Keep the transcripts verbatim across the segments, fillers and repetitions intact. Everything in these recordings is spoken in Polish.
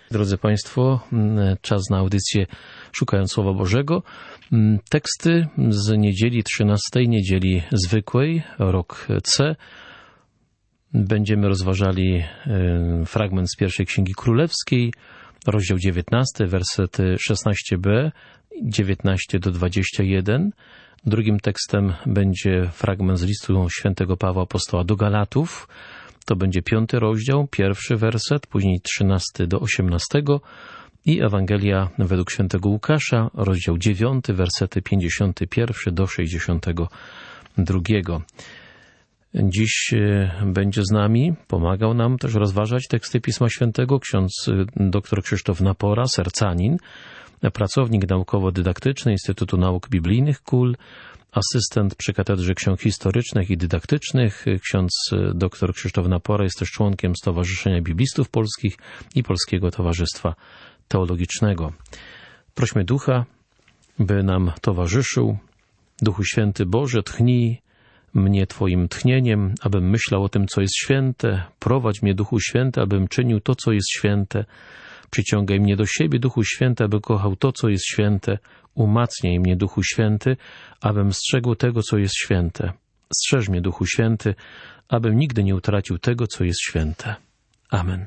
Drodzy Państwo, czas na audycję Szukając Słowa Bożego. Teksty z niedzieli trzynastej, niedzieli zwykłej, rok C. Będziemy rozważali fragment z pierwszej Księgi Królewskiej, rozdział dziewiętnasty, wersety szesnaście b, dziewiętnaście do dwudziestu jeden. Drugim tekstem będzie fragment z listu świętego Pawła Apostoła do Galatów. To będzie piąty rozdział, pierwszy werset, później trzynasty do osiemnastego i Ewangelia według świętego Łukasza, rozdział dziewiąty, wersety pięćdziesiąty pierwszy do sześćdziesiątego drugiego. Dziś będzie z nami, pomagał nam też rozważać teksty Pisma Świętego ksiądz dr Krzysztof Napora, sercanin, pracownik naukowo-dydaktyczny Instytutu Nauk Biblijnych K U L, asystent przy Katedrze Ksiąg Historycznych i Dydaktycznych. Ksiądz dr Krzysztof Napora jest też członkiem Stowarzyszenia Biblistów Polskich i Polskiego Towarzystwa Teologicznego. Prośmy Ducha, by nam towarzyszył. Duchu Święty Boże, tchnij mnie Twoim tchnieniem, abym myślał o tym, co jest święte. Prowadź mnie, Duchu Święty, abym czynił to, co jest święte. Przyciągaj mnie do siebie, Duchu Święty, aby kochał to, co jest święte. Umacniaj mnie, Duchu Święty, abym strzegł tego, co jest święte. Strzeż mnie, Duchu Święty, abym nigdy nie utracił tego, co jest święte. Amen.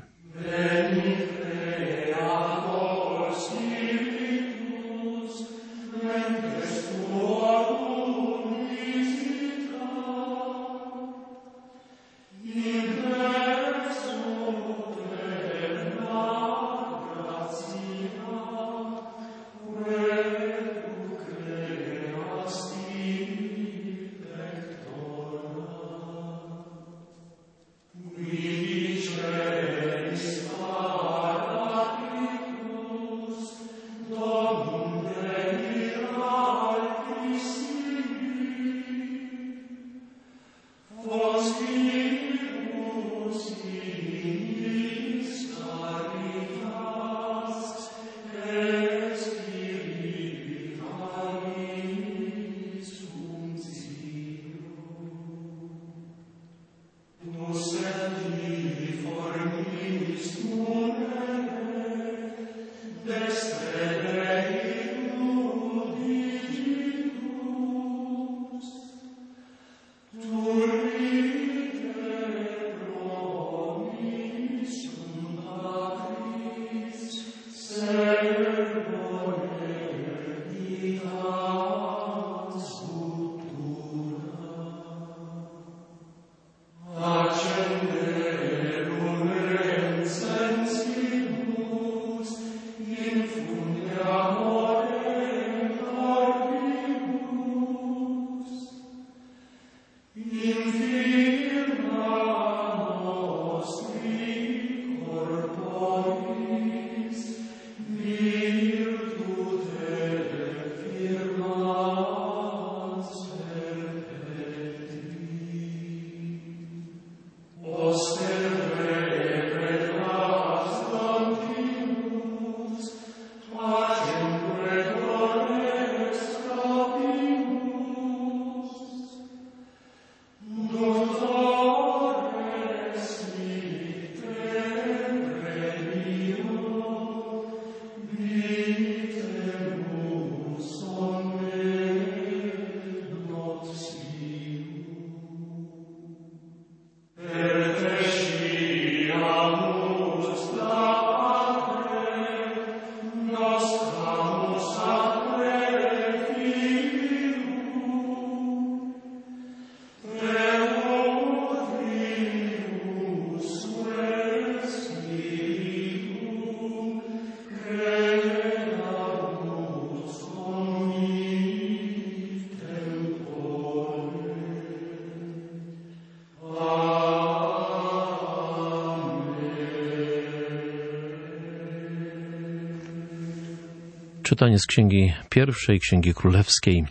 Czytanie z Księgi Pierwszej, Księgi Królewskiej.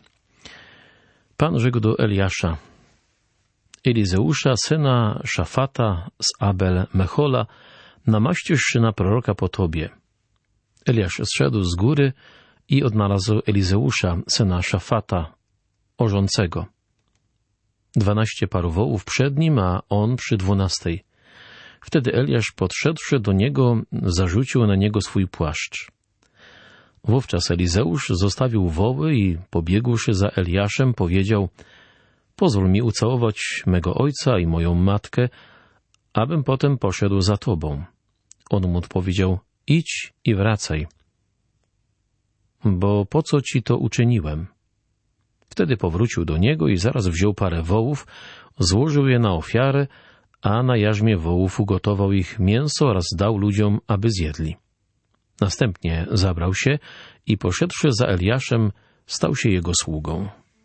Pan rzekł do Eliasza: Elizeusza, syna Szafata z Abel Mechola, namaścisz na proroka po tobie. Eliasz zszedł z góry i odnalazł Elizeusza, syna Szafata, orzącego. Dwanaście paru wołów przed nim, a on przy dwunastej. Wtedy Eliasz, podszedłszy do niego, zarzucił na niego swój płaszcz. Wówczas Elizeusz zostawił woły i pobiegłszy za Eliaszem, powiedział: pozwól mi ucałować mego ojca i moją matkę, abym potem poszedł za tobą. On mu odpowiedział: idź i wracaj, bo po co ci to uczyniłem? Wtedy powrócił do niego i zaraz wziął parę wołów, złożył je na ofiarę, a na jarzmie wołów ugotował ich mięso oraz dał ludziom, aby zjedli. Następnie zabrał się i poszedłszy za Eliaszem, stał się jego sługą.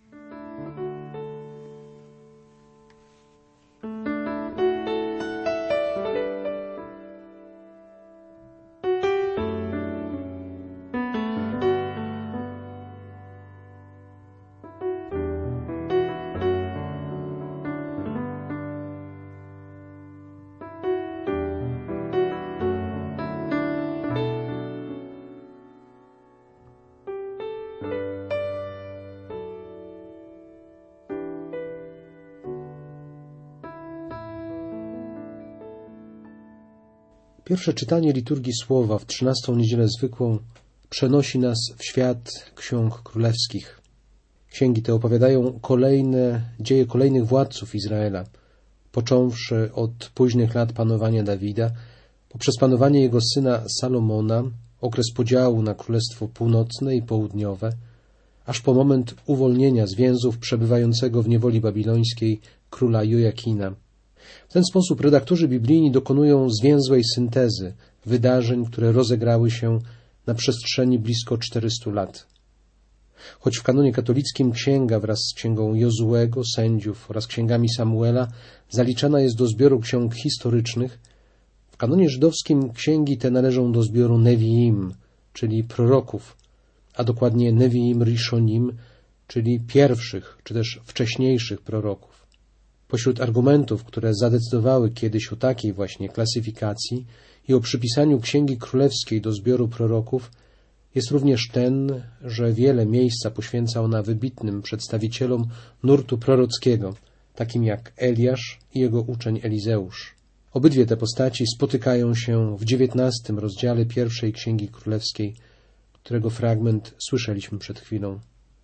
Pierwsze czytanie liturgii Słowa w trzynastą niedzielę zwykłą przenosi nas w świat ksiąg królewskich. Księgi te opowiadają kolejne dzieje kolejnych władców Izraela, począwszy od późnych lat panowania Dawida, poprzez panowanie jego syna Salomona, okres podziału na Królestwo Północne i Południowe, aż po moment uwolnienia z więzów przebywającego w niewoli babilońskiej króla Jojakina. W ten sposób redaktorzy biblijni dokonują zwięzłej syntezy wydarzeń, które rozegrały się na przestrzeni blisko czterystu lat. Choć w kanonie katolickim księga wraz z księgą Jozułego, sędziów oraz księgami Samuela zaliczana jest do zbioru ksiąg historycznych, w kanonie żydowskim księgi te należą do zbioru Neviim, czyli proroków, a dokładnie Neviim Rishonim, czyli pierwszych czy też wcześniejszych proroków. Pośród argumentów, które zadecydowały kiedyś o takiej właśnie klasyfikacji i o przypisaniu Księgi Królewskiej do zbioru proroków, jest również ten, że wiele miejsca poświęca ona wybitnym przedstawicielom nurtu prorockiego, takim jak Eliasz i jego uczeń Elizeusz. Obydwie te postaci spotykają się w dziewiętnastym rozdziale pierwszej Księgi Królewskiej, którego fragment słyszeliśmy przed chwilą.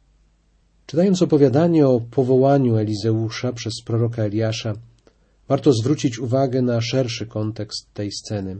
Czytając opowiadanie o powołaniu Elizeusza przez proroka Eliasza, warto zwrócić uwagę na szerszy kontekst tej sceny.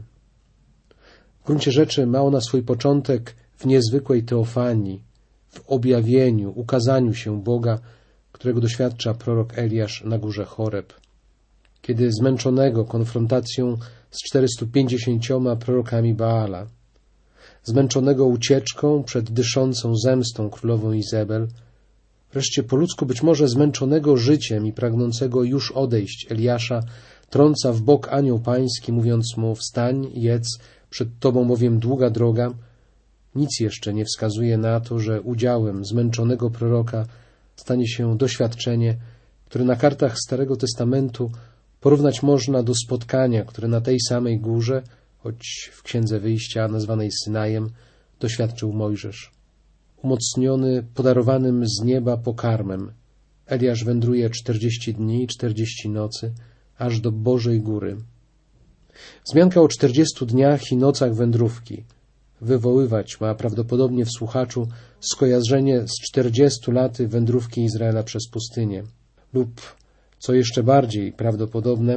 W gruncie rzeczy ma ona swój początek w niezwykłej teofanii, w objawieniu, ukazaniu się Boga, którego doświadcza prorok Eliasz na górze Choreb, kiedy zmęczonego konfrontacją z czterystu pięćdziesięcioma prorokami Baala, zmęczonego ucieczką przed dyszącą zemstą królową Izebel, wreszcie po ludzku być może zmęczonego życiem i pragnącego już odejść Eliasza, trąca w bok anioł pański, mówiąc mu: wstań, jedz, przed tobą bowiem długa droga. Nic jeszcze nie wskazuje na to, że udziałem zmęczonego proroka stanie się doświadczenie, które na kartach Starego Testamentu porównać można do spotkania, które na tej samej górze, choć w Księdze Wyjścia nazwanej Synajem, doświadczył Mojżesz. Umocniony podarowanym z nieba pokarmem, Eliasz wędruje czterdzieści dni i czterdzieści nocy, aż do Bożej Góry. Wzmianka o czterdziestu dniach i nocach wędrówki wywoływać ma prawdopodobnie w słuchaczu skojarzenie z czterdziestu laty wędrówki Izraela przez pustynię lub, co jeszcze bardziej prawdopodobne,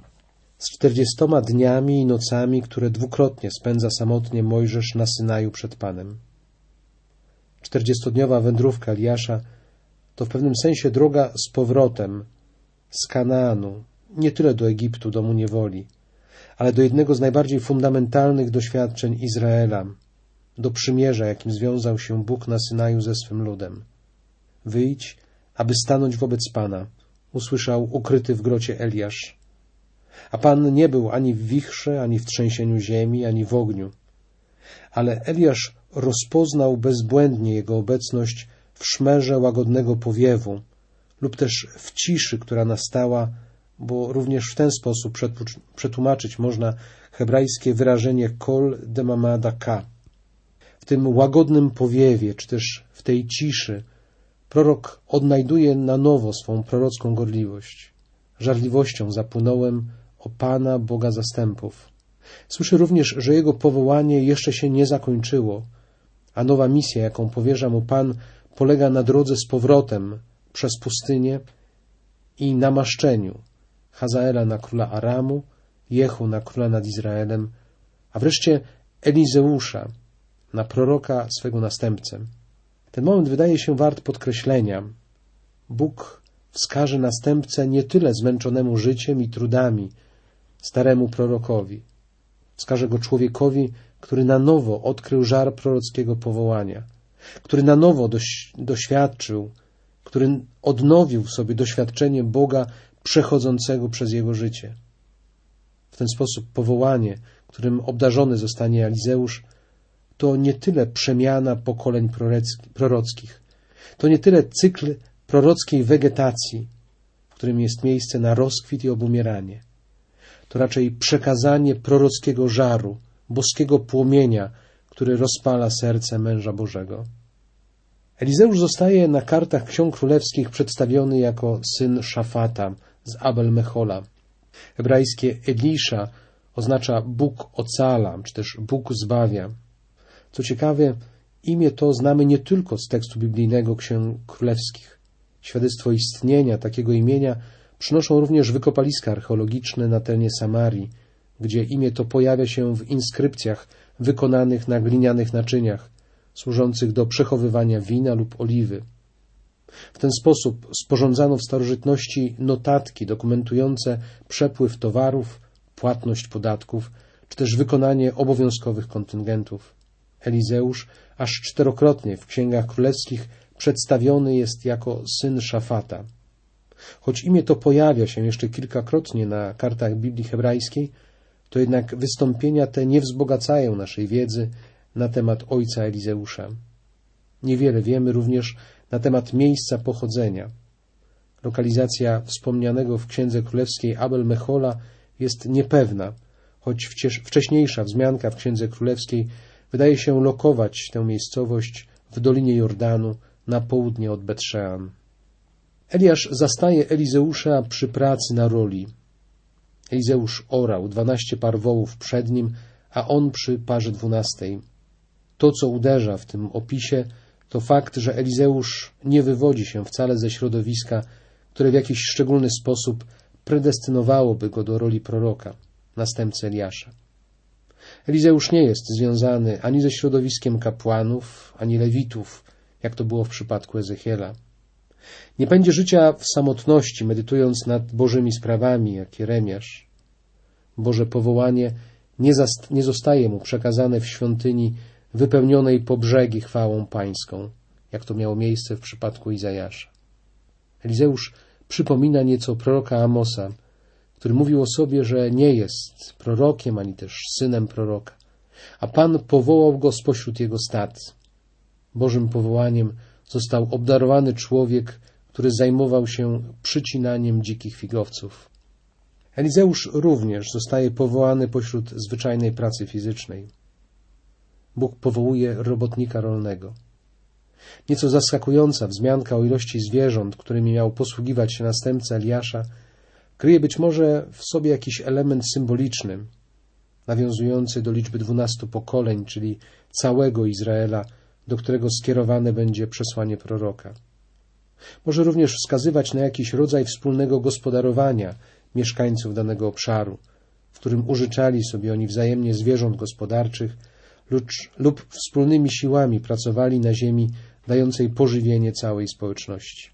z czterdziestoma dniami i nocami, które dwukrotnie spędza samotnie Mojżesz na Synaju przed Panem. Czterdziestodniowa wędrówka Eliasza to w pewnym sensie droga z powrotem z Kanaanu, nie tyle do Egiptu, domu niewoli, ale do jednego z najbardziej fundamentalnych doświadczeń Izraela, do przymierza, jakim związał się Bóg na Synaju ze swym ludem. Wyjdź, aby stanąć wobec Pana, usłyszał ukryty w grocie Eliasz. A Pan nie był ani w wichrze, ani w trzęsieniu ziemi, ani w ogniu. Ale Eliasz rozpoznał bezbłędnie jego obecność w szmerze łagodnego powiewu lub też w ciszy, która nastała, bo również w ten sposób przetłumaczyć można hebrajskie wyrażenie kol demama daka. W tym łagodnym powiewie, czy też w tej ciszy, prorok odnajduje na nowo swą prorocką gorliwość. Żarliwością zapłynąłem, o Pana Boga zastępów. Słyszy również, że jego powołanie jeszcze się nie zakończyło, a nowa misja, jaką powierza mu Pan, polega na drodze z powrotem przez pustynię i namaszczeniu Hazaela na króla Aramu, Jehu na króla nad Izraelem, a wreszcie Elizeusza na proroka swego następcę. Ten moment wydaje się wart podkreślenia. Bóg wskaże następcę nie tyle zmęczonemu życiem i trudami staremu prorokowi. Wskaże go człowiekowi, który na nowo odkrył żar prorockiego powołania, który na nowo doś, doświadczył, który odnowił w sobie doświadczenie Boga przechodzącego przez jego życie. W ten sposób powołanie, którym obdarzony zostanie Elizeusz, to nie tyle przemiana pokoleń prorockich, to nie tyle cykl prorockiej wegetacji, w którym jest miejsce na rozkwit i obumieranie. To raczej przekazanie prorockiego żaru, boskiego płomienia, który rozpala serce męża Bożego. Elizeusz zostaje na kartach ksiąg królewskich przedstawiony jako syn Szafata z Abel Mechola. Hebrajskie Elisza oznacza Bóg ocala, czy też Bóg zbawia. Co ciekawe, imię to znamy nie tylko z tekstu biblijnego ksiąg królewskich. Świadectwo istnienia takiego imienia przynoszą również wykopaliska archeologiczne na terenie Samarii, gdzie imię to pojawia się w inskrypcjach wykonanych na glinianych naczyniach, służących do przechowywania wina lub oliwy. W ten sposób sporządzano w starożytności notatki dokumentujące przepływ towarów, płatność podatków, czy też wykonanie obowiązkowych kontyngentów. Elizeusz aż czterokrotnie w księgach królewskich przedstawiony jest jako syn Szafata. Choć imię to pojawia się jeszcze kilkakrotnie na kartach Biblii hebrajskiej, to jednak wystąpienia te nie wzbogacają naszej wiedzy na temat ojca Elizeusza. Niewiele wiemy również na temat miejsca pochodzenia. Lokalizacja wspomnianego w Księdze Królewskiej Abel Mechola jest niepewna, choć wcześniejsza wzmianka w Księdze Królewskiej wydaje się lokować tę miejscowość w Dolinie Jordanu na południe od Bet-Szean. Eliasz zastaje Elizeusza przy pracy na roli. Elizeusz orał, dwanaście par wołów przed nim, a on przy parze dwunastej. To, co uderza w tym opisie, to fakt, że Elizeusz nie wywodzi się wcale ze środowiska, które w jakiś szczególny sposób predestynowałoby go do roli proroka, następcy Eliasza. Elizeusz nie jest związany ani ze środowiskiem kapłanów, ani lewitów, jak to było w przypadku Ezechiela. Nie będzie życia w samotności, medytując nad Bożymi sprawami, jak Jeremiasz. Boże powołanie nie, zast- nie zostaje mu przekazane w świątyni wypełnionej po brzegi chwałą pańską, jak to miało miejsce w przypadku Izajasza. Elizeusz przypomina nieco proroka Amosa, który mówił o sobie, że nie jest prorokiem, ani też synem proroka, a Pan powołał go spośród jego stad. Bożym powołaniem został obdarowany człowiek, który zajmował się przycinaniem dzikich figowców. Elizeusz również zostaje powołany pośród zwyczajnej pracy fizycznej. Bóg powołuje robotnika rolnego. Nieco zaskakująca wzmianka o ilości zwierząt, którymi miał posługiwać się następca Eliasza, kryje być może w sobie jakiś element symboliczny, nawiązujący do liczby dwunastu pokoleń, czyli całego Izraela, do którego skierowane będzie przesłanie proroka. Może również wskazywać na jakiś rodzaj wspólnego gospodarowania mieszkańców danego obszaru, w którym użyczali sobie oni wzajemnie zwierząt gospodarczych lub, lub wspólnymi siłami pracowali na ziemi dającej pożywienie całej społeczności.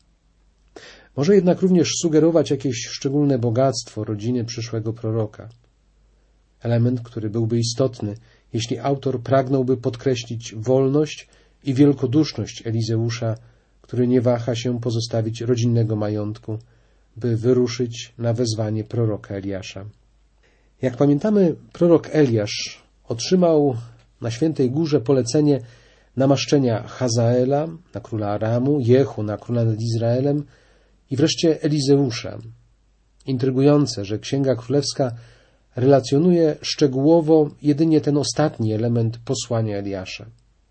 Może jednak również sugerować jakieś szczególne bogactwo rodziny przyszłego proroka. Element, który byłby istotny, jeśli autor pragnąłby podkreślić wolność i wielkoduszność Elizeusza, który nie waha się pozostawić rodzinnego majątku, by wyruszyć na wezwanie proroka Eliasza. Jak pamiętamy, prorok Eliasz otrzymał na Świętej Górze polecenie namaszczenia Hazaela na króla Aramu, Jehu na króla nad Izraelem i wreszcie Elizeusza. Intrygujące, że Księga Królewska relacjonuje szczegółowo jedynie ten ostatni element posłania Eliasza.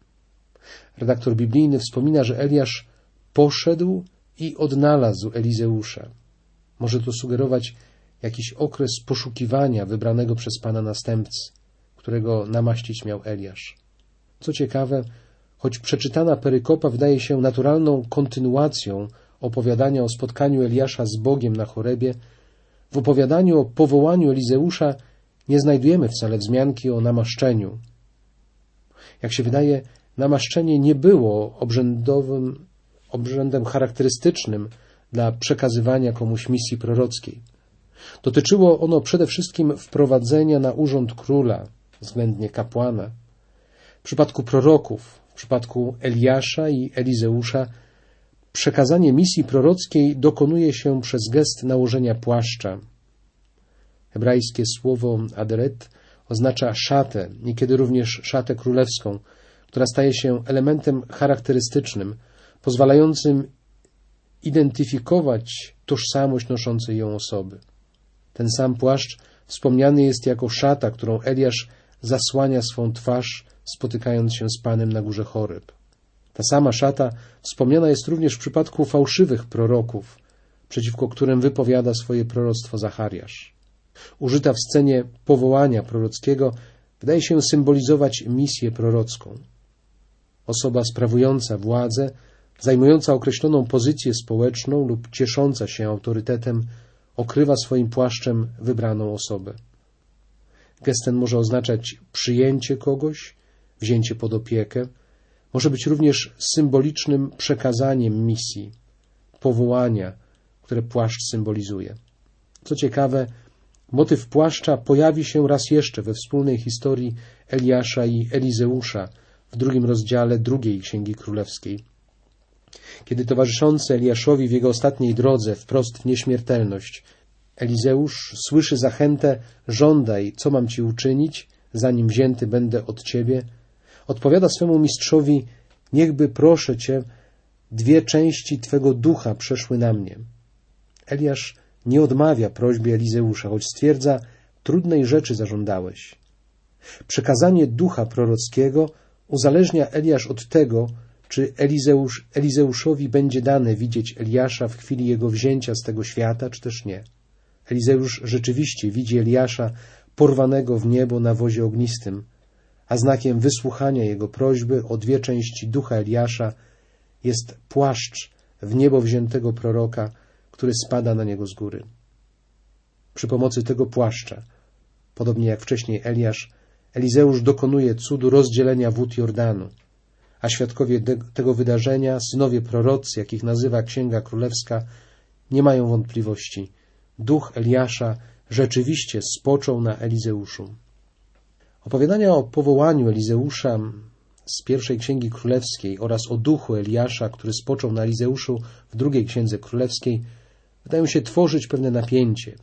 Redaktor biblijny wspomina, że Eliasz poszedł i odnalazł Elizeusza. Może to sugerować jakiś okres poszukiwania wybranego przez Pana następcy, którego namaścić miał Eliasz. Co ciekawe, choć przeczytana perykopa wydaje się naturalną kontynuacją opowiadania o spotkaniu Eliasza z Bogiem na Chorebie, w opowiadaniu o powołaniu Elizeusza nie znajdujemy wcale wzmianki o namaszczeniu. Jak się wydaje, namaszczenie nie było obrzędowym, obrzędem charakterystycznym dla przekazywania komuś misji prorockiej. Dotyczyło ono przede wszystkim wprowadzenia na urząd króla, względnie kapłana. W przypadku proroków, w przypadku Eliasza i Elizeusza, przekazanie misji prorockiej dokonuje się przez gest nałożenia płaszcza. Hebrajskie słowo aderet oznacza szatę, niekiedy również szatę królewską, która staje się elementem charakterystycznym, pozwalającym identyfikować tożsamość noszącej ją osoby. Ten sam płaszcz wspomniany jest jako szata, którą Eliasz zasłania swą twarz, spotykając się z Panem na górze Choreb. Ta sama szata wspomniana jest również w przypadku fałszywych proroków, przeciwko którym wypowiada swoje proroctwo Zachariasz. Użyta w scenie powołania prorockiego wydaje się symbolizować misję prorocką. Osoba sprawująca władzę, zajmująca określoną pozycję społeczną lub ciesząca się autorytetem, okrywa swoim płaszczem wybraną osobę. Gest ten może oznaczać przyjęcie kogoś, wzięcie pod opiekę, może być również symbolicznym przekazaniem misji, powołania, które płaszcz symbolizuje. Co ciekawe, motyw płaszcza pojawi się raz jeszcze we wspólnej historii Eliasza i Elizeusza w drugim rozdziale drugiej Księgi Królewskiej. Kiedy towarzyszący Eliaszowi w jego ostatniej drodze wprost w nieśmiertelność, Elizeusz słyszy zachętę: żądaj, co mam ci uczynić, zanim wzięty będę od ciebie, odpowiada swemu mistrzowi: niechby, proszę cię, dwie części twego ducha przeszły na mnie. Eliasz nie odmawia prośbie Elizeusza, choć stwierdza: trudnej rzeczy zażądałeś. Przekazanie ducha prorockiego uzależnia Eliasz od tego, czy Elizeusz, Elizeuszowi będzie dane widzieć Eliasza w chwili jego wzięcia z tego świata, czy też nie. Elizeusz rzeczywiście widzi Eliasza porwanego w niebo na wozie ognistym, a znakiem wysłuchania jego prośby o dwie części ducha Eliasza jest płaszcz w niebo wziętego proroka, który spada na niego z góry. Przy pomocy tego płaszcza, podobnie jak wcześniej Eliasz, Elizeusz dokonuje cudu rozdzielenia wód Jordanu, a świadkowie tego wydarzenia, synowie prorocy, jakich nazywa Księga Królewska, nie mają wątpliwości. Duch Eliasza rzeczywiście spoczął na Elizeuszu. Opowiadania o powołaniu Elizeusza z pierwszej Księgi Królewskiej oraz o duchu Eliasza, który spoczął na Elizeuszu w drugiej Księdze Królewskiej, wydają się tworzyć pewne napięcie.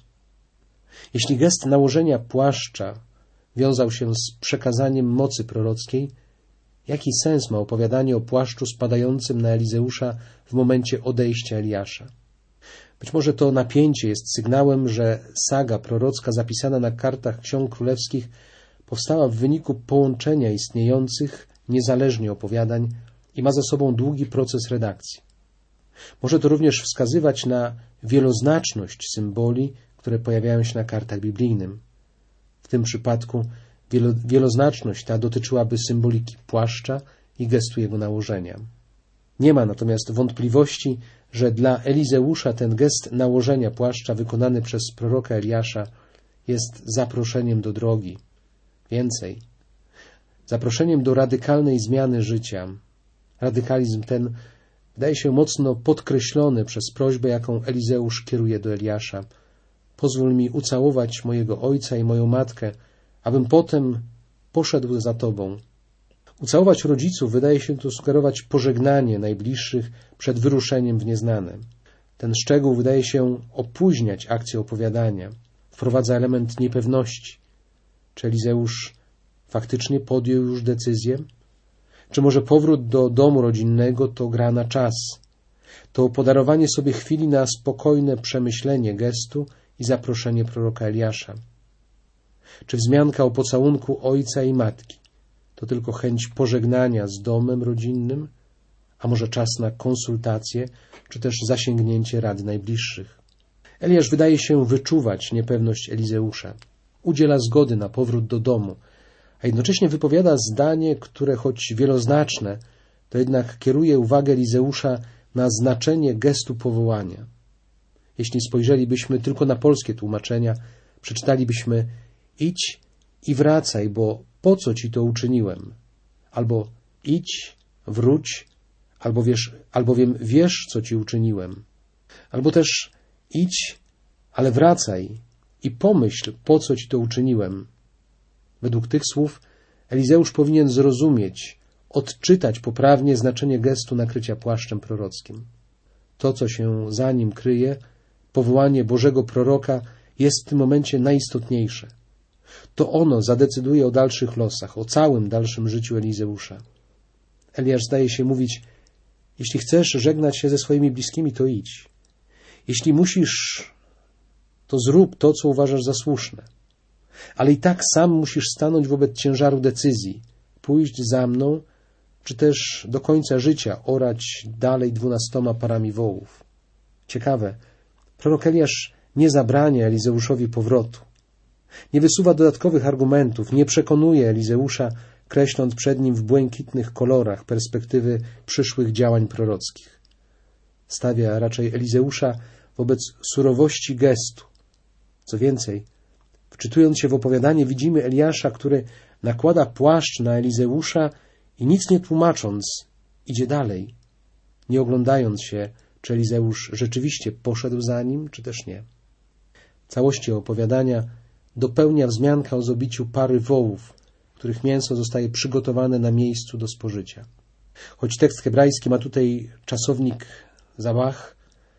Jeśli gest nałożenia płaszcza wiązał się z przekazaniem mocy prorockiej, jaki sens ma opowiadanie o płaszczu spadającym na Elizeusza w momencie odejścia Eliasza? Być może to napięcie jest sygnałem, że saga prorocka zapisana na kartach ksiąg królewskich powstała w wyniku połączenia istniejących niezależnie opowiadań i ma za sobą długi proces redakcji. Może to również wskazywać na wieloznaczność symboli, które pojawiają się na kartach biblijnym. W tym przypadku wielo, wieloznaczność ta dotyczyłaby symboliki płaszcza i gestu jego nałożenia. Nie ma natomiast wątpliwości, że dla Elizeusza ten gest nałożenia płaszcza wykonany przez proroka Eliasza jest zaproszeniem do drogi. Więcej, zaproszeniem do radykalnej zmiany życia. Radykalizm ten wydaje się mocno podkreślony przez prośbę, jaką Elizeusz kieruje do Eliasza. Pozwól mi ucałować mojego ojca i moją matkę, abym potem poszedł za Tobą. Ucałować rodziców wydaje się tu sugerować pożegnanie najbliższych przed wyruszeniem w nieznane. Ten szczegół wydaje się opóźniać akcję opowiadania, wprowadza element niepewności. Czy Elizeusz faktycznie podjął już decyzję? Czy może powrót do domu rodzinnego to gra na czas? To podarowanie sobie chwili na spokojne przemyślenie gestu i zaproszenie proroka Eliasza? Czy wzmianka o pocałunku ojca i matki to tylko chęć pożegnania z domem rodzinnym, a może czas na konsultacje, czy też zasięgnięcie rady najbliższych? Eliasz wydaje się wyczuwać niepewność Elizeusza. Udziela zgody na powrót do domu, a jednocześnie wypowiada zdanie, które choć wieloznaczne, to jednak kieruje uwagę Elizeusza na znaczenie gestu powołania. Jeśli spojrzelibyśmy tylko na polskie tłumaczenia, przeczytalibyśmy: idź i wracaj, bo po co ci to uczyniłem? Albo idź, wróć, albo wiesz, albowiem wiesz, co ci uczyniłem. Albo też idź, ale wracaj i pomyśl, po co ci to uczyniłem. Według tych słów Elizeusz powinien zrozumieć, odczytać poprawnie znaczenie gestu nakrycia płaszczem prorockim. To, co się za nim kryje, powołanie Bożego proroka, jest w tym momencie najistotniejsze. To ono zadecyduje o dalszych losach, o całym dalszym życiu Elizeusza. Eliasz zdaje się mówić: jeśli chcesz żegnać się ze swoimi bliskimi, to idź. Jeśli musisz, to zrób to, co uważasz za słuszne. Ale i tak sam musisz stanąć wobec ciężaru decyzji, pójść za mną, czy też do końca życia orać dalej dwunastoma parami wołów. Ciekawe, prorok Eliasz nie zabrania Elizeuszowi powrotu. Nie wysuwa dodatkowych argumentów, nie przekonuje Elizeusza, kreśląc przed nim w błękitnych kolorach perspektywy przyszłych działań prorockich. Stawia raczej Elizeusza wobec surowości gestu. Co więcej, wczytując się w opowiadanie, widzimy Eliasza, który nakłada płaszcz na Elizeusza i nic nie tłumacząc, idzie dalej, nie oglądając się, czy Elizeusz rzeczywiście poszedł za nim, czy też nie. Całości opowiadania dopełnia wzmianka o zabiciu pary wołów, których mięso zostaje przygotowane na miejscu do spożycia. Choć tekst hebrajski ma tutaj czasownik zabach,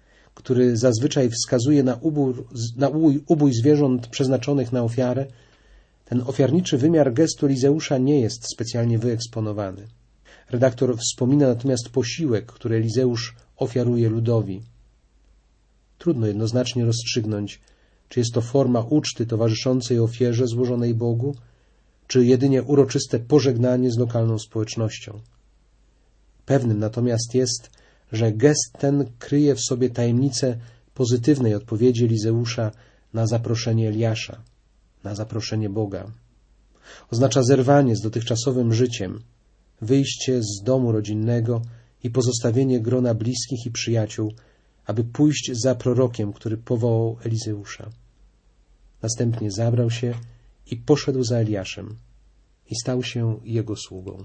który zazwyczaj wskazuje na, ubór, na ubój, ubój zwierząt przeznaczonych na ofiarę, ten ofiarniczy wymiar gestu Elizeusza nie jest specjalnie wyeksponowany. Redaktor wspomina natomiast posiłek, który Elizeusz ofiaruje ludowi. Trudno jednoznacznie rozstrzygnąć, czy jest to forma uczty towarzyszącej ofierze złożonej Bogu, czy jedynie uroczyste pożegnanie z lokalną społecznością. Pewnym natomiast jest, że gest ten kryje w sobie tajemnicę pozytywnej odpowiedzi Elizeusza na zaproszenie Eliasza, na zaproszenie Boga. Oznacza zerwanie z dotychczasowym życiem, wyjście z domu rodzinnego i pozostawienie grona bliskich i przyjaciół, aby pójść za prorokiem, który powołał Elizeusza. Następnie zabrał się i poszedł za Eliaszem i stał się jego sługą.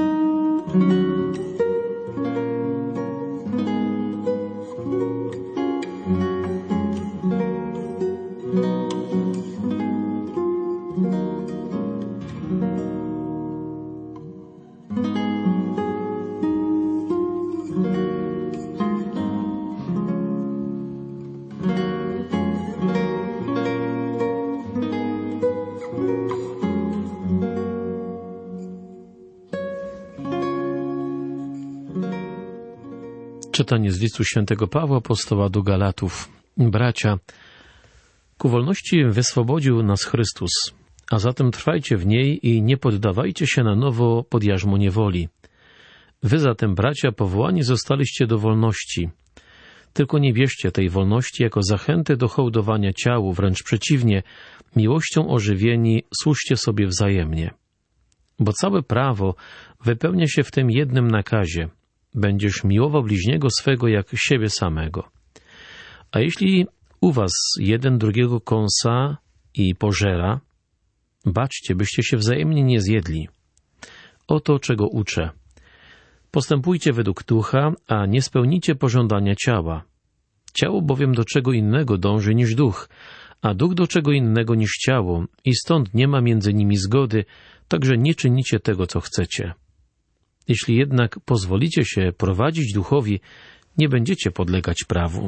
Czytanie z listu świętego Pawła apostoła do Galatów. Bracia, ku wolności wyswobodził nas Chrystus, a zatem trwajcie w niej i nie poddawajcie się na nowo pod jarzmo niewoli. Wy zatem, bracia, powołani zostaliście do wolności. Tylko nie bierzcie tej wolności jako zachęty do hołdowania ciału, wręcz przeciwnie, miłością ożywieni służcie sobie wzajemnie. Bo całe prawo wypełnia się w tym jednym nakazie – będziesz miłował bliźniego swego jak siebie samego. A jeśli u was jeden drugiego kąsa i pożera, baczcie, byście się wzajemnie nie zjedli. Oto czego uczę. Postępujcie według ducha, a nie spełnicie pożądania ciała. Ciało bowiem do czego innego dąży niż duch, a duch do czego innego niż ciało, i stąd nie ma między nimi zgody, także nie czynicie tego, co chcecie. Jeśli jednak pozwolicie się prowadzić duchowi, nie będziecie podlegać prawu.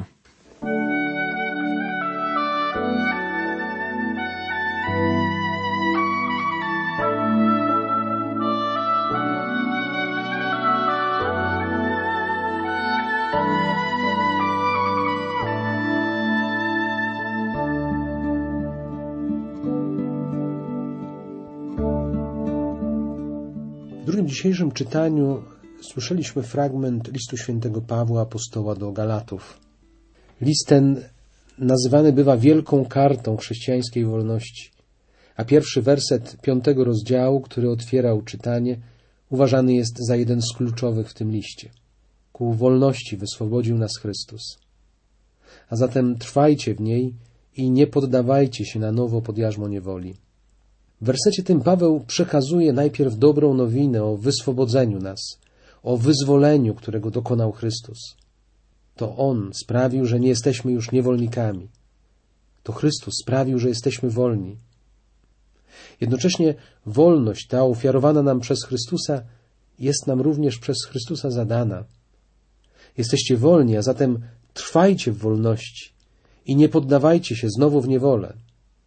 W drugim dzisiejszym czytaniu słyszeliśmy fragment listu świętego Pawła apostoła do Galatów. List ten nazywany bywa wielką kartą chrześcijańskiej wolności, a pierwszy werset piątego rozdziału, który otwierał czytanie, uważany jest za jeden z kluczowych w tym liście. Ku wolności wyswobodził nas Chrystus. A zatem trwajcie w niej i nie poddawajcie się na nowo pod jarzmo niewoli. W wersecie tym Paweł przekazuje najpierw dobrą nowinę o wyswobodzeniu nas, o wyzwoleniu, którego dokonał Chrystus. To On sprawił, że nie jesteśmy już niewolnikami. To Chrystus sprawił, że jesteśmy wolni. Jednocześnie wolność ta ofiarowana nam przez Chrystusa jest nam również przez Chrystusa zadana. Jesteście wolni, a zatem trwajcie w wolności i nie poddawajcie się znowu w niewolę.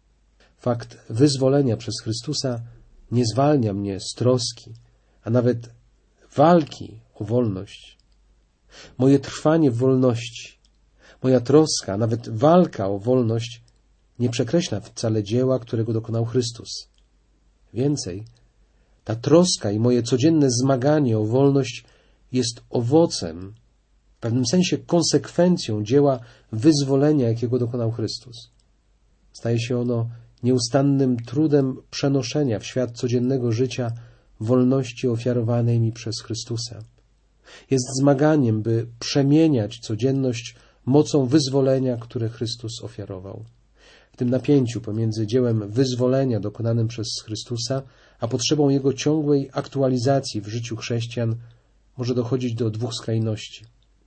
Fakt wyzwolenia przez Chrystusa nie zwalnia mnie z troski, a nawet walki o wolność. Moje trwanie w wolności, moja troska, a nawet walka o wolność nie przekreśla wcale dzieła, którego dokonał Chrystus. Więcej, ta troska i moje codzienne zmaganie o wolność jest owocem, w pewnym sensie konsekwencją dzieła wyzwolenia, jakiego dokonał Chrystus. Staje się ono nieustannym trudem przenoszenia w świat codziennego życia wolności ofiarowanej mi przez Chrystusa. Jest zmaganiem, by przemieniać codzienność mocą wyzwolenia, które Chrystus ofiarował. W tym napięciu pomiędzy dziełem wyzwolenia dokonanym przez Chrystusa, a potrzebą Jego ciągłej aktualizacji w życiu chrześcijan może dochodzić do dwóch skrajności.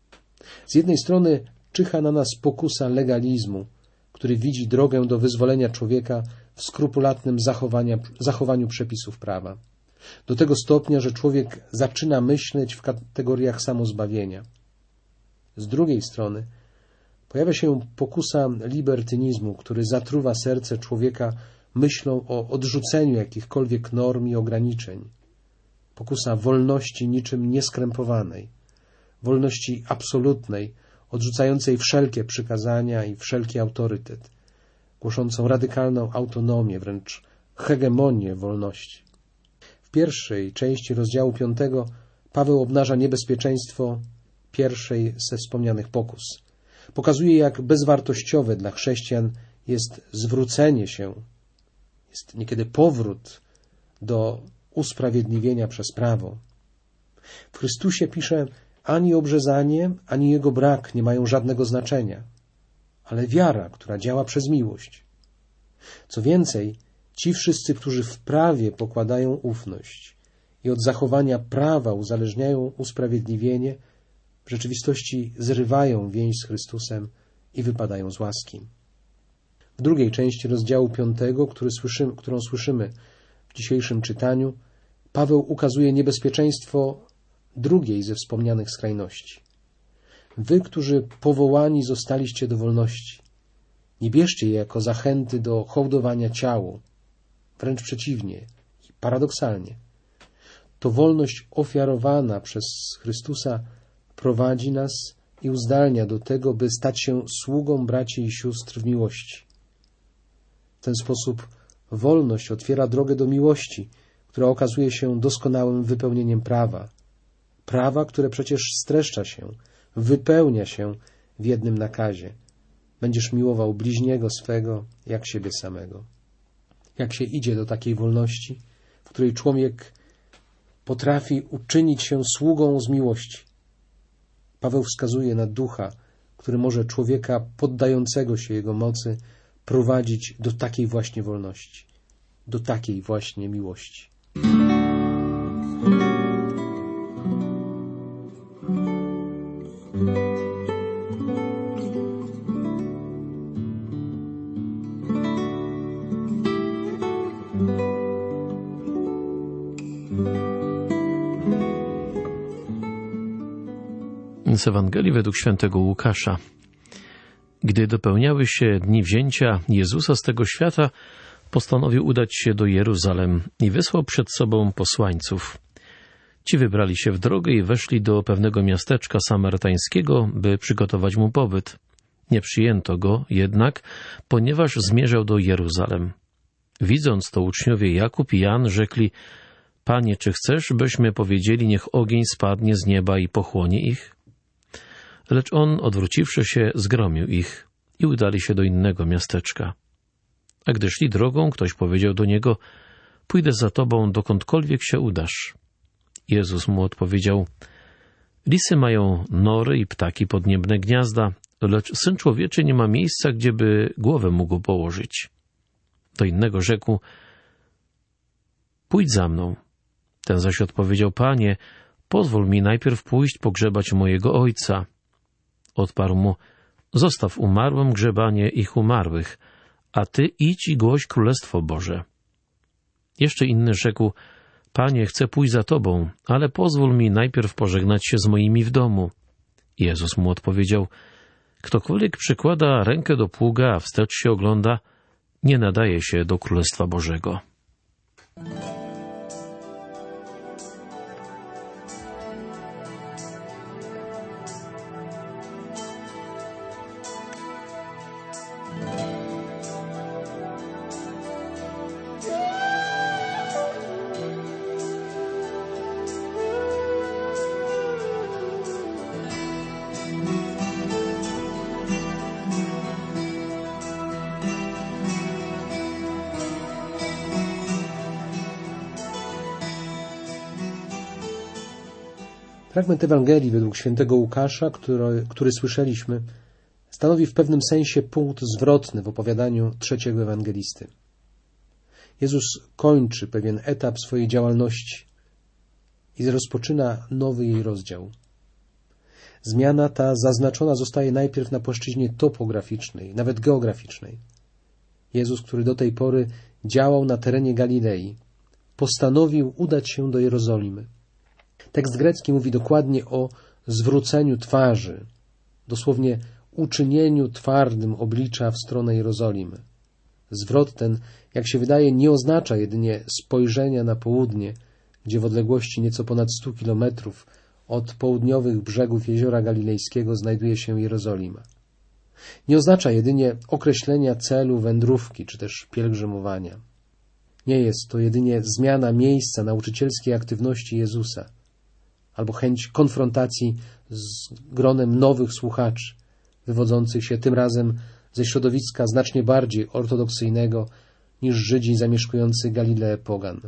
Z jednej strony czyha na nas pokusa legalizmu, który widzi drogę do wyzwolenia człowieka w skrupulatnym zachowaniu przepisów prawa. Do tego stopnia, że człowiek zaczyna myśleć w kategoriach samozbawienia. Z drugiej strony pojawia się pokusa libertynizmu, który zatruwa serce człowieka myślą o odrzuceniu jakichkolwiek norm i ograniczeń. Pokusa wolności niczym nieskrępowanej, wolności absolutnej, odrzucającej wszelkie przykazania i wszelki autorytet, głoszącą radykalną autonomię, wręcz hegemonię wolności. W pierwszej części rozdziału piątego Paweł obnaża niebezpieczeństwo pierwszej ze wspomnianych pokus. Pokazuje, jak bezwartościowe dla chrześcijan jest zwrócenie się, jest niekiedy powrót do usprawiedliwienia przez prawo. W Chrystusie, pisze, ani obrzezanie, ani jego brak nie mają żadnego znaczenia, ale wiara, która działa przez miłość. Co więcej, ci wszyscy, którzy w prawie pokładają ufność i od zachowania prawa uzależniają usprawiedliwienie, w rzeczywistości zrywają więź z Chrystusem i wypadają z łaski. W drugiej części rozdziału piątego, który słyszymy, którą słyszymy w dzisiejszym czytaniu, Paweł ukazuje niebezpieczeństwo drugiej ze wspomnianych skrajności. Wy, którzy powołani zostaliście do wolności, nie bierzcie je jako zachęty do hołdowania ciału, wręcz przeciwnie i paradoksalnie. To wolność ofiarowana przez Chrystusa prowadzi nas i uzdalnia do tego, by stać się sługą braci i sióstr w miłości. W ten sposób wolność otwiera drogę do miłości, która okazuje się doskonałym wypełnieniem prawa. Prawa, które przecież streszcza się, wypełnia się w jednym nakazie. Będziesz miłował bliźniego swego jak siebie samego. Jak się idzie do takiej wolności, w której człowiek potrafi uczynić się sługą z miłości? Paweł wskazuje na ducha, który może człowieka poddającego się jego mocy prowadzić do takiej właśnie wolności, do takiej właśnie miłości. Z Ewangelii według świętego Łukasza. Gdy dopełniały się dni wzięcia Jezusa z tego świata, postanowił udać się do Jeruzalem i wysłał przed sobą posłańców. Ci wybrali się w drogę i weszli do pewnego miasteczka samarytańskiego, by przygotować mu pobyt. Nie przyjęto go jednak, ponieważ zmierzał do Jeruzalem. Widząc to, uczniowie Jakub i Jan rzekli: Panie, czy chcesz, byśmy powiedzieli, niech ogień spadnie z nieba i pochłonie ich? Lecz on, odwróciwszy się, zgromił ich i udali się do innego miasteczka. A gdy szli drogą, ktoś powiedział do niego: pójdę za tobą, dokądkolwiek się udasz. Jezus mu odpowiedział: lisy mają nory i ptaki podniebne gniazda, lecz Syn Człowieczy nie ma miejsca, gdzieby głowę mógł położyć. Do innego rzekł: pójdź za mną. Ten zaś odpowiedział: Panie, pozwól mi najpierw pójść pogrzebać mojego ojca. Odparł mu: zostaw umarłym grzebanie ich umarłych, a ty idź i głoś Królestwo Boże. Jeszcze inny rzekł: Panie, chcę pójść za tobą, ale pozwól mi najpierw pożegnać się z moimi w domu. Jezus mu odpowiedział: ktokolwiek przykłada rękę do pługa, a wstecz się ogląda, nie nadaje się do Królestwa Bożego. Fragment Ewangelii według świętego Łukasza, który, który słyszeliśmy, stanowi w pewnym sensie punkt zwrotny w opowiadaniu trzeciego ewangelisty. Jezus kończy pewien etap swojej działalności i rozpoczyna nowy jej rozdział. Zmiana ta zaznaczona zostaje najpierw na płaszczyźnie topograficznej, nawet geograficznej. Jezus, który do tej pory działał na terenie Galilei, postanowił udać się do Jerozolimy. Tekst grecki mówi dokładnie o zwróceniu twarzy, dosłownie uczynieniu twardym oblicza w stronę Jerozolimy. Zwrot ten, jak się wydaje, nie oznacza jedynie spojrzenia na południe, gdzie w odległości nieco ponad stu kilometrów od południowych brzegów Jeziora Galilejskiego znajduje się Jerozolima. Nie oznacza jedynie określenia celu wędrówki czy też pielgrzymowania. Nie jest to jedynie zmiana miejsca nauczycielskiej aktywności Jezusa, albo chęć konfrontacji z gronem nowych słuchaczy, wywodzących się tym razem ze środowiska znacznie bardziej ortodoksyjnego niż Żydzi zamieszkujący Galileę pogan.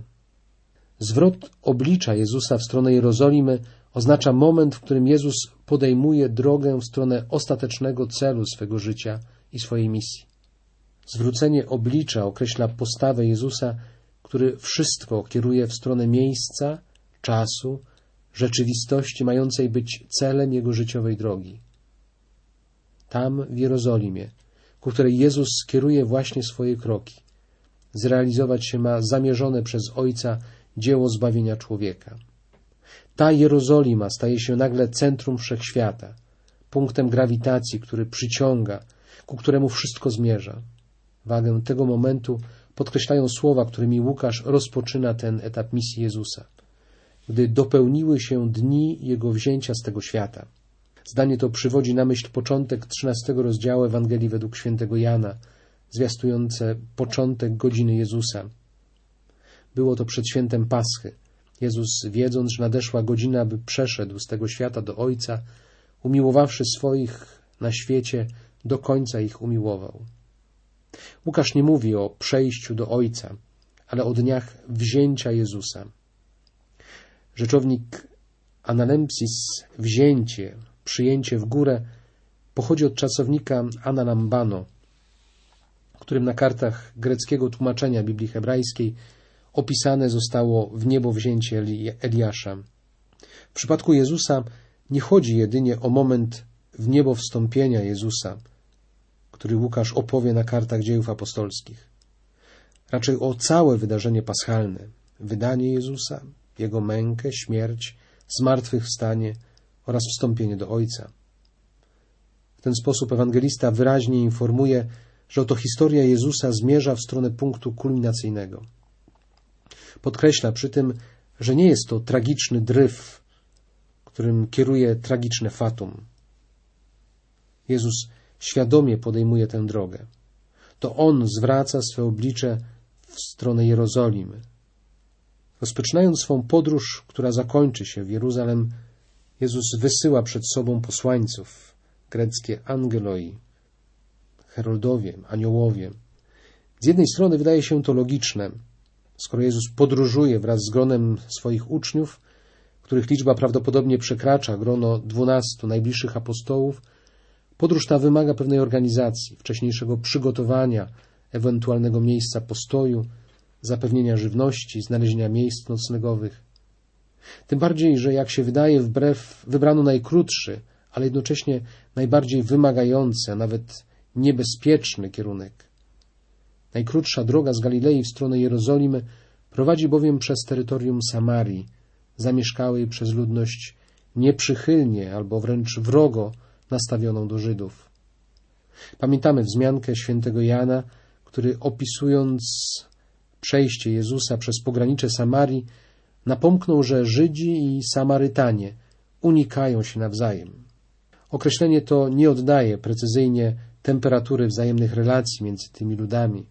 Zwrot oblicza Jezusa w stronę Jerozolimy oznacza moment, w którym Jezus podejmuje drogę w stronę ostatecznego celu swego życia i swojej misji. Zwrócenie oblicza określa postawę Jezusa, który wszystko kieruje w stronę miejsca, czasu, rzeczywistości mającej być celem Jego życiowej drogi. Tam, w Jerozolimie, ku której Jezus skieruje właśnie swoje kroki, zrealizować się ma zamierzone przez Ojca dzieło zbawienia człowieka. Ta Jerozolima staje się nagle centrum wszechświata, punktem grawitacji, który przyciąga, ku któremu wszystko zmierza. Wagę tego momentu podkreślają słowa, którymi Łukasz rozpoczyna ten etap misji Jezusa. Gdy dopełniły się dni Jego wzięcia z tego świata. Zdanie to przywodzi na myśl początek trzynastego rozdziału Ewangelii według świętego Jana, zwiastujące początek godziny Jezusa. Było to przed świętem Paschy. Jezus, wiedząc, że nadeszła godzina, by przeszedł z tego świata do Ojca, umiłowawszy swoich na świecie, do końca ich umiłował. Łukasz nie mówi o przejściu do Ojca, ale o dniach wzięcia Jezusa. Rzeczownik analempsis, wzięcie, przyjęcie w górę, pochodzi od czasownika analambano, którym na kartach greckiego tłumaczenia Biblii hebrajskiej opisane zostało w niebo wzięcie Eli- Eliasza. W przypadku Jezusa nie chodzi jedynie o moment w niebo wstąpienia Jezusa, który Łukasz opowie na kartach dziejów apostolskich. Raczej o całe wydarzenie paschalne, wydanie Jezusa, Jego mękę, śmierć, zmartwychwstanie oraz wstąpienie do Ojca. W ten sposób ewangelista wyraźnie informuje, że oto historia Jezusa zmierza w stronę punktu kulminacyjnego. Podkreśla przy tym, że nie jest to tragiczny dryf, którym kieruje tragiczne fatum. Jezus świadomie podejmuje tę drogę. To On zwraca swe oblicze w stronę Jerozolimy. Rozpoczynając swą podróż, która zakończy się w Jeruzalem, Jezus wysyła przed sobą posłańców, greckie angeloi. heroldowie, aniołowie. Z jednej strony wydaje się to logiczne. Skoro Jezus podróżuje wraz z gronem swoich uczniów, których liczba prawdopodobnie przekracza grono dwunastu najbliższych apostołów, podróż ta wymaga pewnej organizacji, wcześniejszego przygotowania ewentualnego miejsca postoju, zapewnienia żywności, znalezienia miejsc noclegowych. Tym bardziej, że jak się wydaje, wbrew wybrano najkrótszy, ale jednocześnie najbardziej wymagający, a nawet niebezpieczny kierunek. Najkrótsza droga z Galilei w stronę Jerozolimy prowadzi bowiem przez terytorium Samarii, zamieszkałej przez ludność nieprzychylnie albo wręcz wrogo nastawioną do Żydów. Pamiętamy wzmiankę świętego Jana, który opisując przejście Jezusa przez pogranicze Samarii, napomknął, że Żydzi i Samarytanie unikają się nawzajem. Określenie to nie oddaje precyzyjnie temperatury wzajemnych relacji między tymi ludami.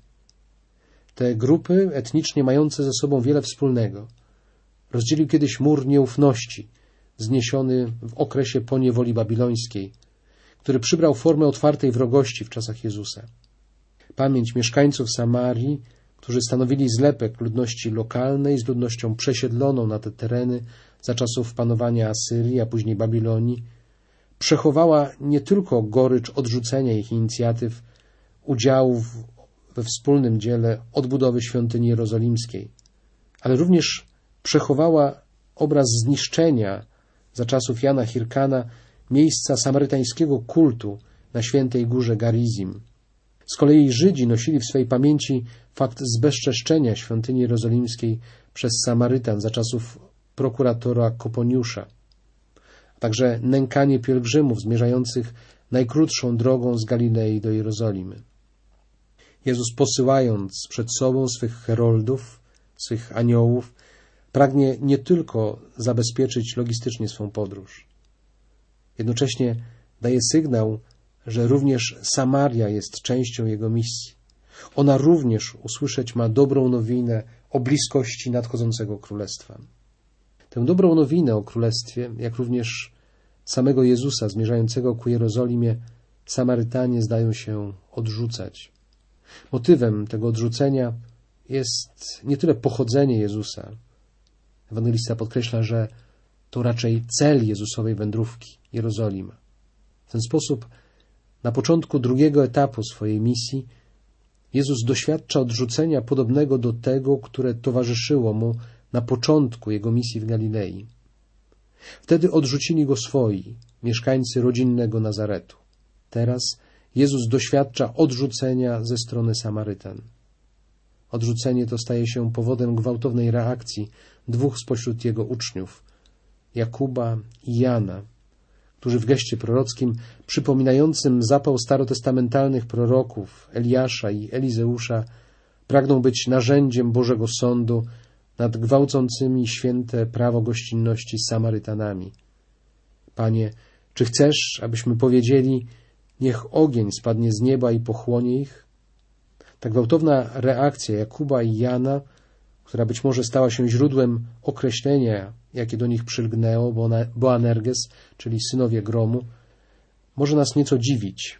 Te grupy etnicznie mające ze sobą wiele wspólnego rozdzielił kiedyś mur nieufności, wzniesiony w okresie poniewoli babilońskiej, który przybrał formę otwartej wrogości w czasach Jezusa. Pamięć mieszkańców Samarii, którzy stanowili zlepek ludności lokalnej z ludnością przesiedloną na te tereny za czasów panowania Asyrii, a później Babilonii, przechowała nie tylko gorycz odrzucenia ich inicjatyw, udziału we wspólnym dziele odbudowy świątyni jerozolimskiej, ale również przechowała obraz zniszczenia za czasów Jana Hirkana miejsca samarytańskiego kultu na świętej górze Garizim. Z kolei Żydzi nosili w swej pamięci fakt zbezczeszczenia świątyni jerozolimskiej przez Samarytan za czasów prokuratora Koponiusza, a także nękanie pielgrzymów zmierzających najkrótszą drogą z Galilei do Jerozolimy. Jezus, posyłając przed sobą swych heroldów, swych aniołów, pragnie nie tylko zabezpieczyć logistycznie swą podróż. Jednocześnie daje sygnał, że również Samaria jest częścią Jego misji. Ona również usłyszeć ma dobrą nowinę o bliskości nadchodzącego Królestwa. Tę dobrą nowinę o Królestwie, jak również samego Jezusa zmierzającego ku Jerozolimie, Samarytanie zdają się odrzucać. Motywem tego odrzucenia jest nie tyle pochodzenie Jezusa. Ewangelista podkreśla, że to raczej cel Jezusowej wędrówki, Jerozolima. W ten sposób na początku drugiego etapu swojej misji Jezus doświadcza odrzucenia podobnego do tego, które towarzyszyło Mu na początku Jego misji w Galilei. Wtedy odrzucili Go swoi, mieszkańcy rodzinnego Nazaretu. Teraz Jezus doświadcza odrzucenia ze strony Samarytan. Odrzucenie to staje się powodem gwałtownej reakcji dwóch spośród Jego uczniów, Jakuba i Jana, którzy w geście prorockim przypominającym zapał starotestamentalnych proroków Eliasza i Elizeusza pragną być narzędziem Bożego Sądu nad gwałcącymi święte prawo gościnności Samarytanami. Panie, czy chcesz, abyśmy powiedzieli, niech ogień spadnie z nieba i pochłonie ich? Ta gwałtowna reakcja Jakuba i Jana, która być może stała się źródłem określenia, jakie do nich przylgnęło, Boanerges, czyli synowie gromu, może nas nieco dziwić.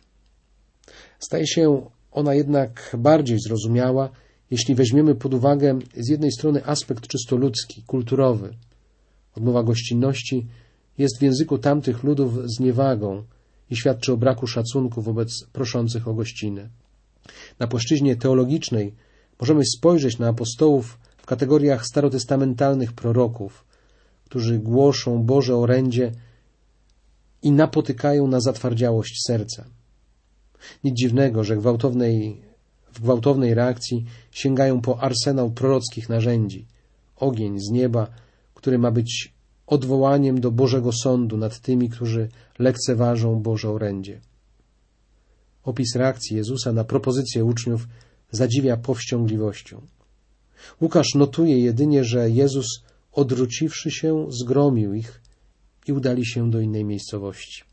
Staje się ona jednak bardziej zrozumiała, jeśli weźmiemy pod uwagę z jednej strony aspekt czysto ludzki, kulturowy. Odmowa gościnności jest w języku tamtych ludów zniewagą i świadczy o braku szacunku wobec proszących o gościnę. Na płaszczyźnie teologicznej możemy spojrzeć na apostołów w kategoriach starotestamentalnych proroków, którzy głoszą Boże orędzie i napotykają na zatwardziałość serca. Nic dziwnego, że gwałtownej, w gwałtownej reakcji sięgają po arsenał prorockich narzędzi, ogień z nieba, który ma być odwołaniem do Bożego Sądu nad tymi, którzy lekceważą Boże orędzie. Opis reakcji Jezusa na propozycję uczniów zadziwia powściągliwością. Łukasz notuje jedynie, że Jezus, odwróciwszy się, zgromił ich i udali się do innej miejscowości.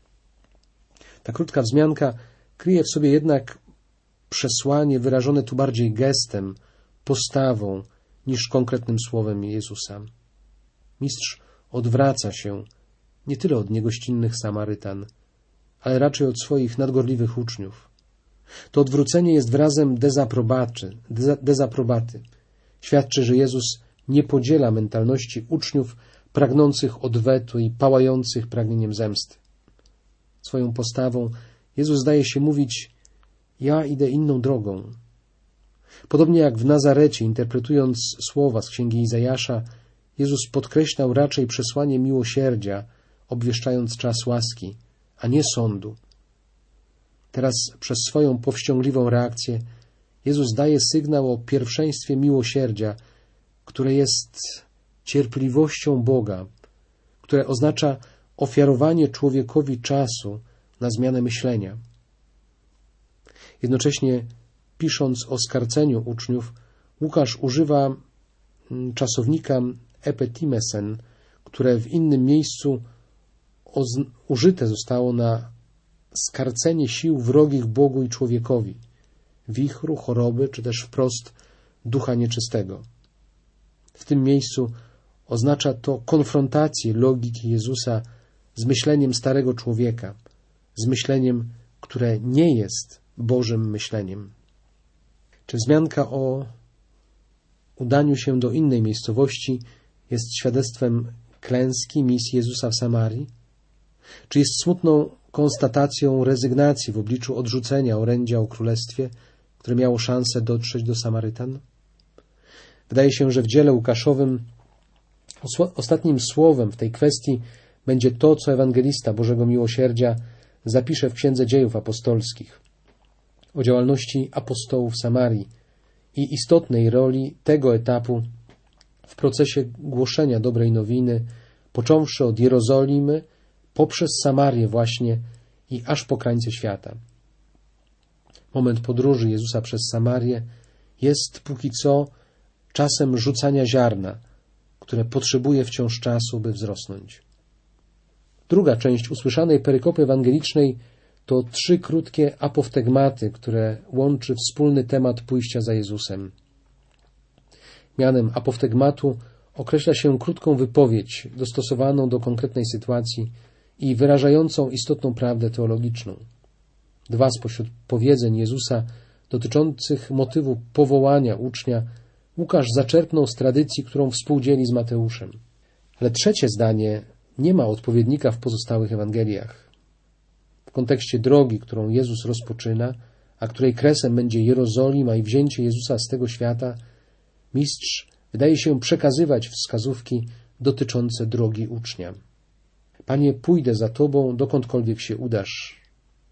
Ta krótka wzmianka kryje w sobie jednak przesłanie wyrażone tu bardziej gestem, postawą niż konkretnym słowem Jezusa. Mistrz odwraca się nie tyle od niegościnnych Samarytan, ale raczej od swoich nadgorliwych uczniów. To odwrócenie jest wyrazem dezaprobaty, deza, dezaprobaty. Świadczy, że Jezus nie podziela mentalności uczniów pragnących odwetu i pałających pragnieniem zemsty. Swoją postawą Jezus zdaje się mówić: ja idę inną drogą. Podobnie jak w Nazarecie, interpretując słowa z księgi Izajasza, Jezus podkreślał raczej przesłanie miłosierdzia, obwieszczając czas łaski, a nie sądu. Teraz przez swoją powściągliwą reakcję Jezus daje sygnał o pierwszeństwie miłosierdzia, które jest cierpliwością Boga, które oznacza ofiarowanie człowiekowi czasu na zmianę myślenia. Jednocześnie, pisząc o skarceniu uczniów, Łukasz używa czasownika epetimesen, które w innym miejscu użyte zostało na skarcenie sił wrogich Bogu i człowiekowi, wichru, choroby, czy też wprost ducha nieczystego. W tym miejscu oznacza to konfrontację logiki Jezusa z myśleniem starego człowieka, z myśleniem, które nie jest Bożym myśleniem. Czy wzmianka o udaniu się do innej miejscowości jest świadectwem klęski misji Jezusa w Samarii? Czy jest smutną konstatacją rezygnacji w obliczu odrzucenia orędzia o królestwie, które miało szansę dotrzeć do Samarytan? Wydaje się, że w dziele Łukaszowym ostatnim słowem w tej kwestii będzie to, co ewangelista Bożego Miłosierdzia zapisze w Księdze Dziejów Apostolskich o działalności apostołów Samarii i istotnej roli tego etapu w procesie głoszenia dobrej nowiny, począwszy od Jerozolimy, poprzez Samarię właśnie i aż po krańce świata. Moment podróży Jezusa przez Samarię jest póki co czasem rzucania ziarna, które potrzebuje wciąż czasu, by wzrosnąć. Druga część usłyszanej perykopy ewangelicznej to trzy krótkie apoftegmaty, które łączy wspólny temat pójścia za Jezusem. Mianem apoftegmatu określa się krótką wypowiedź dostosowaną do konkretnej sytuacji i wyrażającą istotną prawdę teologiczną. Dwa spośród powiedzeń Jezusa dotyczących motywu powołania ucznia Łukasz zaczerpnął z tradycji, którą współdzieli z Mateuszem. Ale trzecie zdanie nie ma odpowiednika w pozostałych Ewangeliach. W kontekście drogi, którą Jezus rozpoczyna, a której kresem będzie Jerozolima i wzięcie Jezusa z tego świata, mistrz wydaje się przekazywać wskazówki dotyczące drogi ucznia. Panie, pójdę za Tobą, dokądkolwiek się udasz.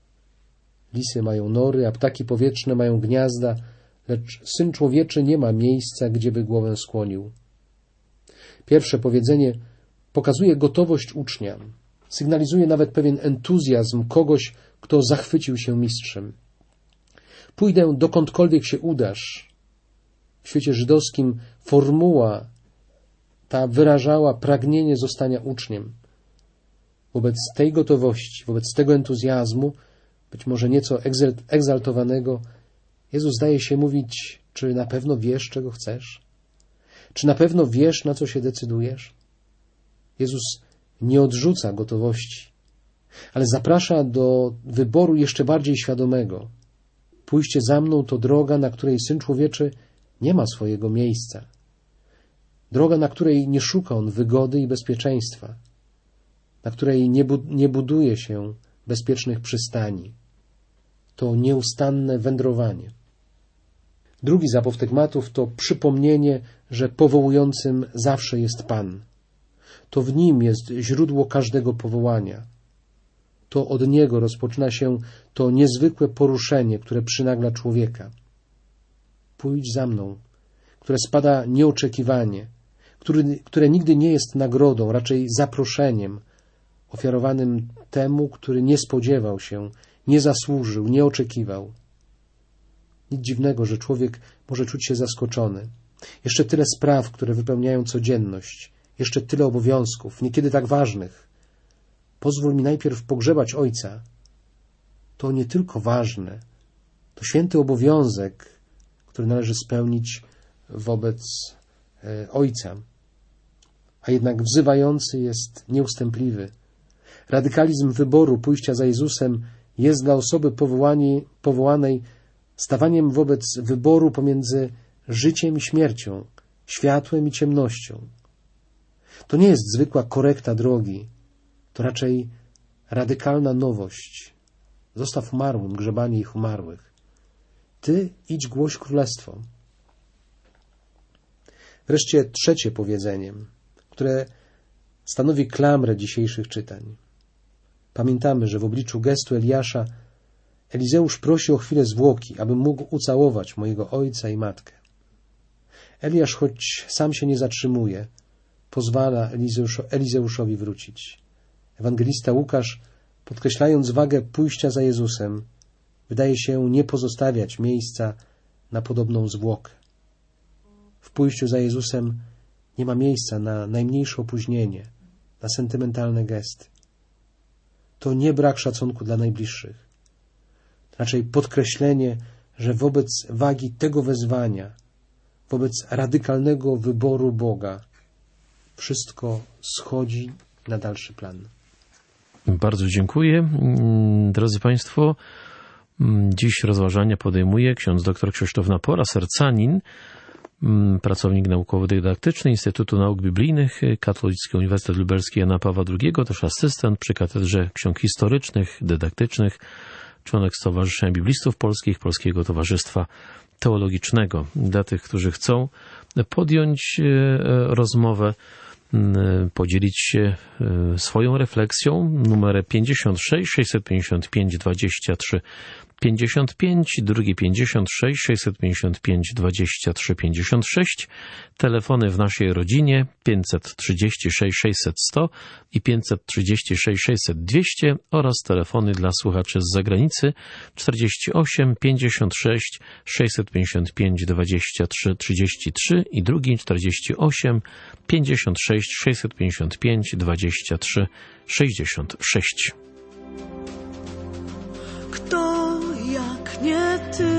Lisy mają nory, a ptaki powietrzne mają gniazda, lecz Syn Człowieczy nie ma miejsca, gdzieby głowę skłonił. Pierwsze powiedzenie pokazuje gotowość ucznia, sygnalizuje nawet pewien entuzjazm kogoś, kto zachwycił się mistrzem. Pójdę dokądkolwiek się udasz. W świecie żydowskim formuła ta wyrażała pragnienie zostania uczniem. Wobec tej gotowości, wobec tego entuzjazmu, być może nieco egzaltowanego, Jezus zdaje się mówić: czy na pewno wiesz, czego chcesz? Czy na pewno wiesz, na co się decydujesz? Jezus nie odrzuca gotowości, ale zaprasza do wyboru jeszcze bardziej świadomego. Pójście za mną to droga, na której Syn Człowieczy nie ma swojego miejsca. Droga, na której nie szuka On wygody i bezpieczeństwa, na której nie, bu- nie buduje się bezpiecznych przystani. To nieustanne wędrowanie. Drugi z apoftegmatów to przypomnienie, że powołującym zawsze jest Pan. To w Nim jest źródło każdego powołania. To od Niego rozpoczyna się to niezwykłe poruszenie, które przynagla człowieka. Pójdź za mną, które spada nieoczekiwanie, który, które nigdy nie jest nagrodą, raczej zaproszeniem, ofiarowanym temu, który nie spodziewał się, nie zasłużył, nie oczekiwał. Nic dziwnego, że człowiek może czuć się zaskoczony. Jeszcze tyle spraw, które wypełniają codzienność, jeszcze tyle obowiązków, niekiedy tak ważnych. Pozwól mi najpierw pogrzebać Ojca. To nie tylko ważne, to święty obowiązek, który należy spełnić wobec e, Ojca. A jednak wzywający jest nieustępliwy. Radykalizm wyboru pójścia za Jezusem jest dla osoby powołani, powołanej stawaniem wobec wyboru pomiędzy życiem i śmiercią, światłem i ciemnością. To nie jest zwykła korekta drogi, to raczej radykalna nowość. Zostaw umarłym grzebanie ich umarłych. Ty idź głoś królestwo. Wreszcie trzecie powiedzenie, które stanowi klamrę dzisiejszych czytań. Pamiętamy, że w obliczu gestu Eliasza Elizeusz prosi o chwilę zwłoki, aby mógł ucałować mojego ojca i matkę. Eliasz, choć sam się nie zatrzymuje, pozwala Elizeusz, Elizeuszowi wrócić. Ewangelista Łukasz, podkreślając wagę pójścia za Jezusem, wydaje się nie pozostawiać miejsca na podobną zwłokę. W pójściu za Jezusem nie ma miejsca na najmniejsze opóźnienie, na sentymentalne gesty. To nie brak szacunku dla najbliższych. Raczej podkreślenie, że wobec wagi tego wezwania, wobec radykalnego wyboru Boga, wszystko schodzi na dalszy plan. Bardzo dziękuję. Drodzy Państwo, dziś rozważania podejmuje ksiądz dr Krzysztof Napola, sercanin, pracownik naukowo-dydaktyczny Instytutu Nauk Biblijnych, Katolicki Uniwersytet Lubelski Jana Pawła drugiego, też asystent przy Katedrze Ksiąg Historycznych, Dydaktycznych, członek Stowarzyszenia Biblistów Polskich, Polskiego Towarzystwa Teologicznego. Dla tych, którzy chcą podjąć rozmowę, podzielić się swoją refleksją, numer pięćdziesiąt sześć sześćset pięćdziesiąt pięć dwadzieścia trzy pięćdziesiąt pięć, drugi pięćdziesiąt sześć sześćset pięćdziesiąt pięć dwadzieścia trzy pięćdziesiąt sześć, telefony w naszej rodzinie pięćset trzydzieści sześć sześćset sto i pięćset trzydzieści sześć sześćset dwieście oraz telefony dla słuchaczy z zagranicy czterdzieści osiem pięćdziesiąt sześć sześćset pięćdziesiąt pięć dwadzieścia trzy trzydzieści trzy i drugi czterdzieści osiem pięćdziesiąt sześć sześćset pięćdziesiąt pięć dwadzieścia trzy sześćdziesiąt sześć. Kto jak nie Ty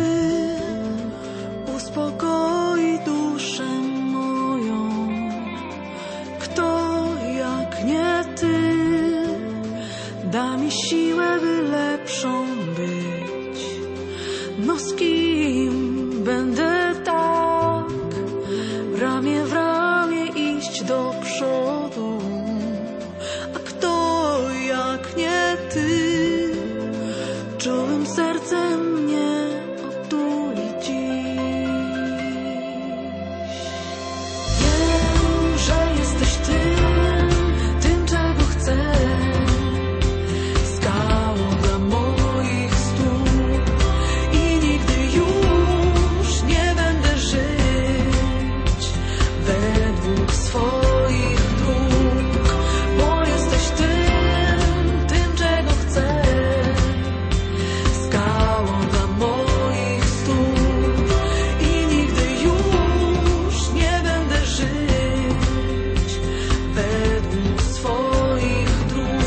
uspokoi duszę moją? Kto jak nie Ty da mi siłę, by lepszą być? No z kim będę tak ramię w ramię iść do przodu? A kto jak nie Ty czułym sercem mnie otuli dziś? Wiem, że jesteś tym, tym czego chcę, skałą dla moich stóp i nigdy już nie będę żyć według swoich dróg, bo jesteś tym, tym czego chcę, skałą dla moich stóp i nigdy już nie będę żyć według swoich dróg.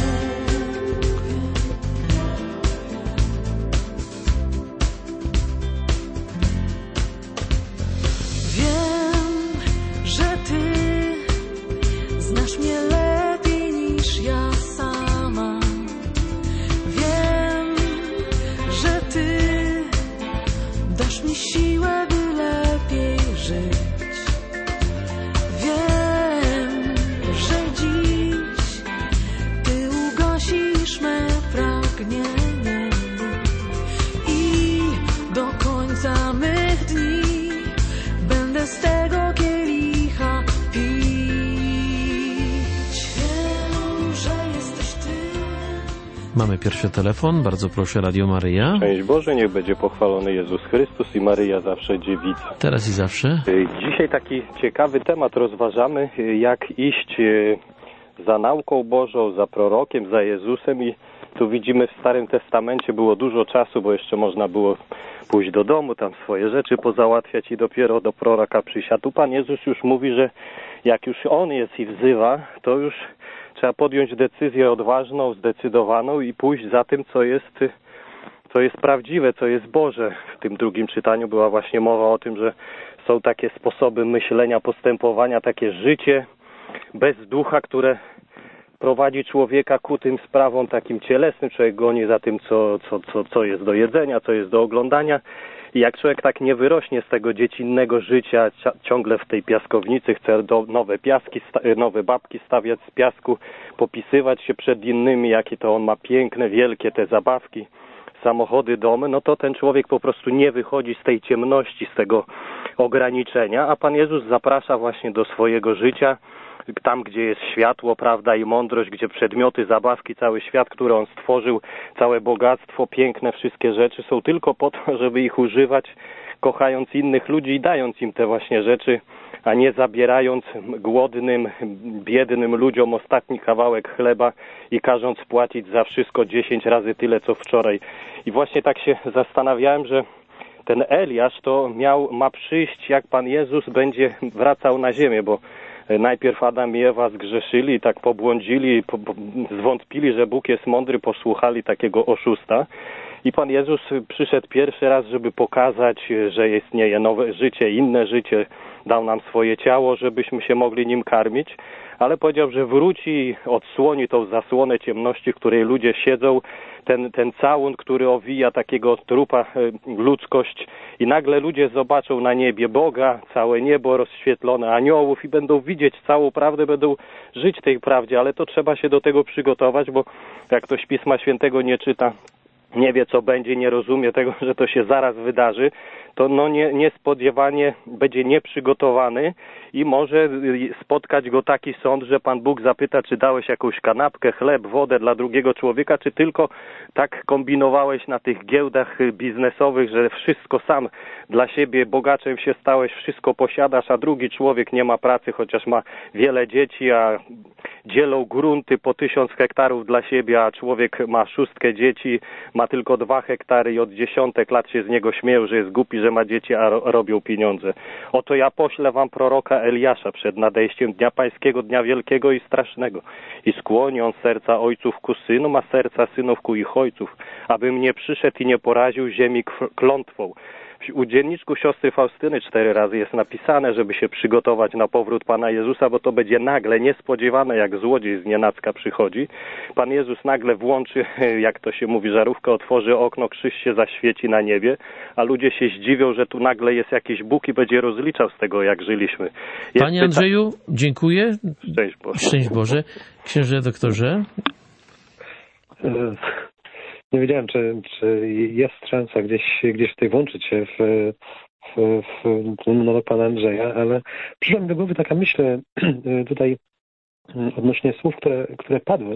Wiem, że Ty znasz mnie lepiej niż ja sama. Wiem, że Ty dasz mi siłę, by lepiej żyć. Wiem, że dziś Ty ugasisz me pragnienie i do końca mych dni będę z tego kielicha pić. Wiem, że jesteś Ty. Mamy pierwszy telefon. Bardzo proszę, Radio Maryja. Szczęść Boże, niech będzie pochwalony Jezus Chrystus i Maryja zawsze dziewica. Teraz i zawsze. Dzisiaj taki ciekawy temat rozważamy, jak iść za nauką Bożą, za prorokiem, za Jezusem i tu widzimy w Starym Testamencie było dużo czasu, bo jeszcze można było pójść do domu, tam swoje rzeczy pozałatwiać i dopiero do proroka przyjść. A tu Pan Jezus już mówi, że jak już On jest i wzywa, to już trzeba podjąć decyzję odważną, zdecydowaną i pójść za tym, co jest, co jest prawdziwe, co jest Boże. W tym drugim czytaniu była właśnie mowa o tym, że są takie sposoby myślenia, postępowania, takie życie bez ducha, które prowadzi człowieka ku tym sprawom takim cielesnym. Człowiek goni za tym, co, co, co, co jest do jedzenia, co jest do oglądania. I jak człowiek tak nie wyrośnie z tego dziecinnego życia, ciągle w tej piaskownicy, chce do, nowe piaski, nowe babki stawiać z piasku, popisywać się przed innymi, jakie to on ma piękne, wielkie te zabawki, samochody, domy, no to ten człowiek po prostu nie wychodzi z tej ciemności, z tego ograniczenia, a Pan Jezus zaprasza właśnie do swojego życia, tam, gdzie jest światło, prawda i mądrość, gdzie przedmioty, zabawki, cały świat, który On stworzył, całe bogactwo, piękne wszystkie rzeczy są tylko po to, żeby ich używać, kochając innych ludzi i dając im te właśnie rzeczy, a nie zabierając głodnym, biednym ludziom ostatni kawałek chleba i każąc płacić za wszystko dziesięć razy tyle, co wczoraj. I właśnie tak się zastanawiałem, że ten Eliasz to miał, ma przyjść, jak Pan Jezus będzie wracał na ziemię, bo najpierw Adam i Ewa zgrzeszyli, tak pobłądzili, po, po, zwątpili, że Bóg jest mądry, posłuchali takiego oszusta. I Pan Jezus przyszedł pierwszy raz, żeby pokazać, że istnieje nowe życie, inne życie. Dał nam swoje ciało, żebyśmy się mogli nim karmić, ale powiedział, że wróci i odsłoni tą zasłonę ciemności, w której ludzie siedzą, ten, ten całun, który owija takiego trupa ludzkość i nagle ludzie zobaczą na niebie Boga, całe niebo rozświetlone, aniołów i będą widzieć całą prawdę, będą żyć tej prawdzie, ale to trzeba się do tego przygotować, bo jak ktoś Pisma Świętego nie czyta, nie wie, co będzie, nie rozumie tego, że to się zaraz wydarzy, to no nie, niespodziewanie będzie nieprzygotowany i może spotkać go taki sąd, że Pan Bóg zapyta, czy dałeś jakąś kanapkę, chleb, wodę dla drugiego człowieka, czy tylko tak kombinowałeś na tych giełdach biznesowych, że wszystko sam dla siebie bogaczem się stałeś, wszystko posiadasz, a drugi człowiek nie ma pracy, chociaż ma wiele dzieci, a dzielą grunty po tysiąc hektarów dla siebie, a człowiek ma szóstkę dzieci, ma tylko dwa hektary i od dziesiątek lat się z niego śmieją, że jest głupi, że ma dzieci, a ro- robią pieniądze. Oto ja poślę wam proroka Eliasza przed nadejściem Dnia Pańskiego, Dnia Wielkiego i Strasznego. I skłoni on serca ojców ku synom, a serca synów ku ich ojców, abym nie przyszedł i nie poraził ziemi klątwą. U dzienniczku siostry Faustyny cztery razy jest napisane, żeby się przygotować na powrót Pana Jezusa, bo to będzie nagle, niespodziewane, jak złodziej z nienacka przychodzi. Pan Jezus nagle włączy, jak to się mówi, żarówkę, otworzy okno, krzyż się zaświeci na niebie, a ludzie się zdziwią, że tu nagle jest jakiś Bóg i będzie rozliczał z tego, jak żyliśmy. Jest Panie Andrzeju, dziękuję. Szczęść Boże. Szczęść Boże. Księże doktorze. Nie wiedziałem, czy, czy jest szansa gdzieś, gdzieś tutaj włączyć się w, w, w monolog pana Andrzeja, ale przyszła mi do głowy taka myśl tutaj odnośnie słów, które, które padły.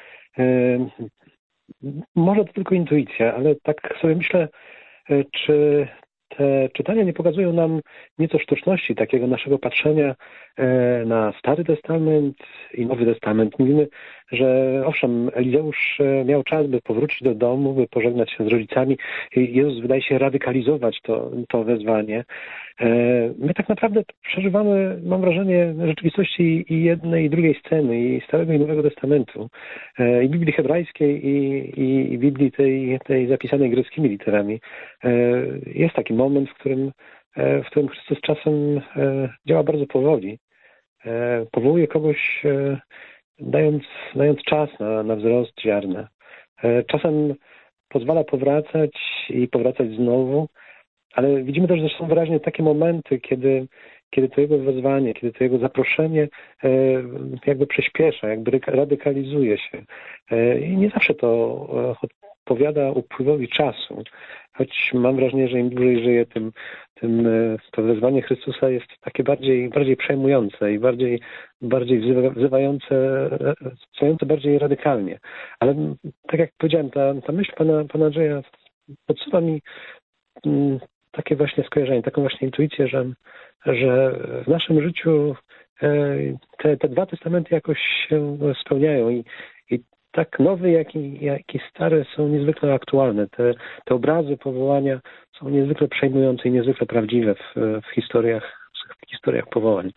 Może to tylko intuicja, ale tak sobie myślę, czy te czytania nie pokazują nam nieco sztuczności takiego naszego patrzenia na Stary Testament i Nowy Testament. Mówimy, że owszem, Elizeusz miał czas, by powrócić do domu, by pożegnać się z rodzicami. Jezus wydaje się radykalizować to, to wezwanie. My tak naprawdę przeżywamy, mam wrażenie, rzeczywistości i jednej, i drugiej sceny, i Starego i Nowego Testamentu, i Biblii hebrajskiej, i, i Biblii tej, tej zapisanej greckimi literami. Jest taki moment, w którym, w którym Chrystus czasem działa bardzo powoli. Powołuje kogoś, dając, dając czas na, na wzrost ziarna. Czasem pozwala powracać i powracać znowu, ale widzimy też, że są wyraźnie takie momenty, kiedy, kiedy to jego wezwanie, kiedy to jego zaproszenie jakby przyspiesza, jakby radykalizuje się. I nie zawsze to odpowiada upływowi czasu, choć mam wrażenie, że im dłużej żyję, tym, tym to wezwanie Chrystusa jest takie bardziej, bardziej przejmujące i bardziej, bardziej wzywa, wzywające, wzywające bardziej radykalnie. Ale tak jak powiedziałem, ta, ta myśl pana, pana Andrzeja podsuwa mi takie właśnie skojarzenie, taką właśnie intuicję, że, że w naszym życiu te, te dwa testamenty jakoś się spełniają i, i tak nowy, jak i, jak i stary są niezwykle aktualne. Te, te obrazy powołania są niezwykle przejmujące i niezwykle prawdziwe w, w historiach, w historiach powołań.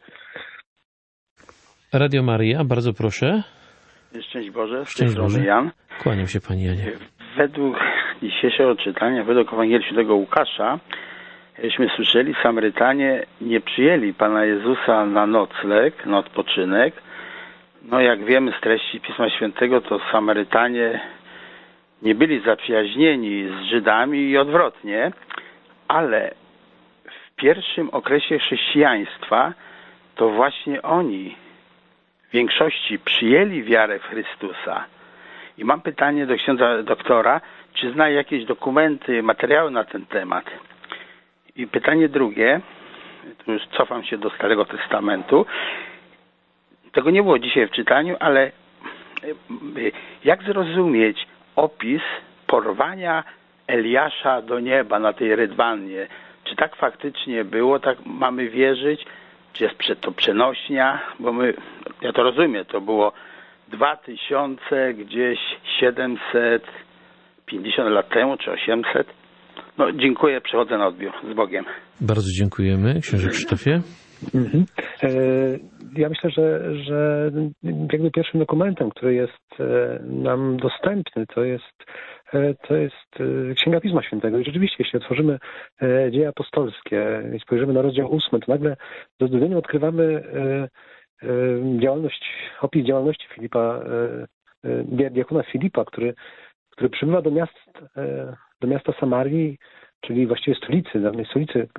Radio Maryja, bardzo proszę. Szczęść Boże, z tej Szczęść strony Boże. Jan. Kłaniam się Panie Janie. Według dzisiejszego czytania, według Ewangelii Świętego Łukasza, żeśmy słyszeli, Samarytanie nie przyjęli Pana Jezusa na nocleg, na odpoczynek, No jak wiemy z treści Pisma Świętego, to Samarytanie nie byli zaprzyjaźnieni z Żydami i odwrotnie, ale w pierwszym okresie chrześcijaństwa to właśnie oni w większości przyjęli wiarę w Chrystusa. I mam pytanie do księdza doktora, czy zna jakieś dokumenty, materiały na ten temat? I pytanie drugie, tu już cofam się do Starego Testamentu. Tego nie było dzisiaj w czytaniu, ale jak zrozumieć opis porwania Eliasza do nieba na tej rydwannie? Czy tak faktycznie było, tak mamy wierzyć? Czy jest to przenośnia? Bo my, ja to rozumiem, to było dwa tysiące, gdzieś siedemset pięćdziesiąt lat temu, czy osiemset. No dziękuję, przechodzę na odbiór. Z Bogiem. Bardzo dziękujemy, księże Krzysztofie. Mhm. Ja myślę, że, że jakby pierwszym dokumentem, który jest nam dostępny, to jest, to jest Księga Pisma Świętego. I rzeczywiście, jeśli otworzymy Dzieje Apostolskie i spojrzymy na rozdział ósmy, to nagle ze zdumieniem odkrywamy działalność, opis działalności Filipa, diakona Filipa, który, który przybywa do miast, do miasta Samarii, czyli właściwie stolicy, dawnej stolicy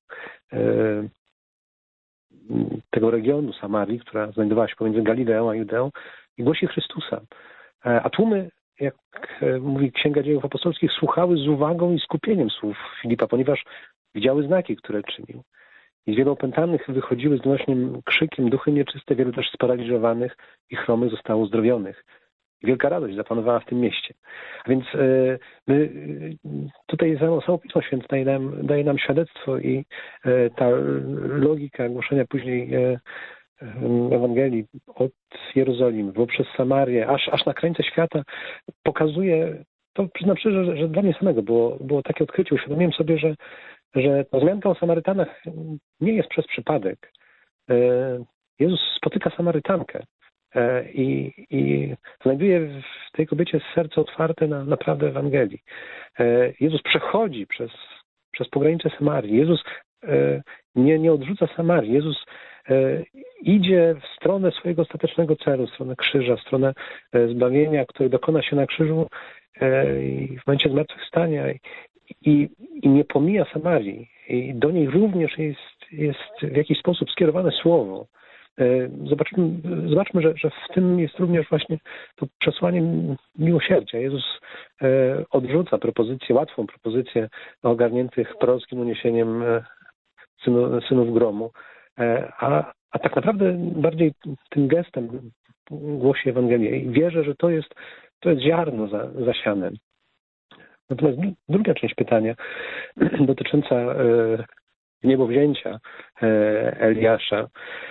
tego regionu Samarii, która znajdowała się pomiędzy Galileą a Judeą, i głosi Chrystusa. A tłumy, jak mówi Księga Dziejów Apostolskich, słuchały z uwagą i skupieniem słów Filipa, ponieważ widziały znaki, które czynił. I z wielu opętanych wychodziły z donośnym krzykiem duchy nieczyste, wielu też sparaliżowanych i chromych zostało uzdrowionych. I wielka radość zapanowała w tym mieście. A więc e, my tutaj samo, samo Pismo Święte daje nam, daje nam świadectwo i e, ta logika głoszenia później e, Ewangelii od Jerozolimy, poprzez Samarię, aż, aż na krańce świata pokazuje, to przyznam szczerze, że, że dla mnie samego było, było takie odkrycie. Uświadomiłem sobie, że, że ta wzmianka o Samarytanach nie jest przez przypadek. E, Jezus spotyka Samarytankę. I, i znajduje w tej kobiecie serce otwarte na, na prawdę Ewangelii. Jezus przechodzi przez, przez pogranicze Samarii. Jezus nie, nie odrzuca Samarii. Jezus idzie w stronę swojego ostatecznego celu, w stronę krzyża, w stronę zbawienia, które dokona się na krzyżu i w momencie zmartwychwstania. I, i nie pomija Samarii. I do niej również jest, jest w jakiś sposób skierowane słowo. Zobaczmy, zobaczmy że, że w tym jest również właśnie to przesłanie miłosierdzia. Jezus odrzuca propozycję, łatwą propozycję ogarniętych prorockim uniesieniem synu, synów gromu, a, a tak naprawdę bardziej tym gestem głosi Ewangelię i wierzę, że to jest, to jest ziarno za, zasiane. Natomiast druga część pytania dotycząca niebowzięcia Eliasza.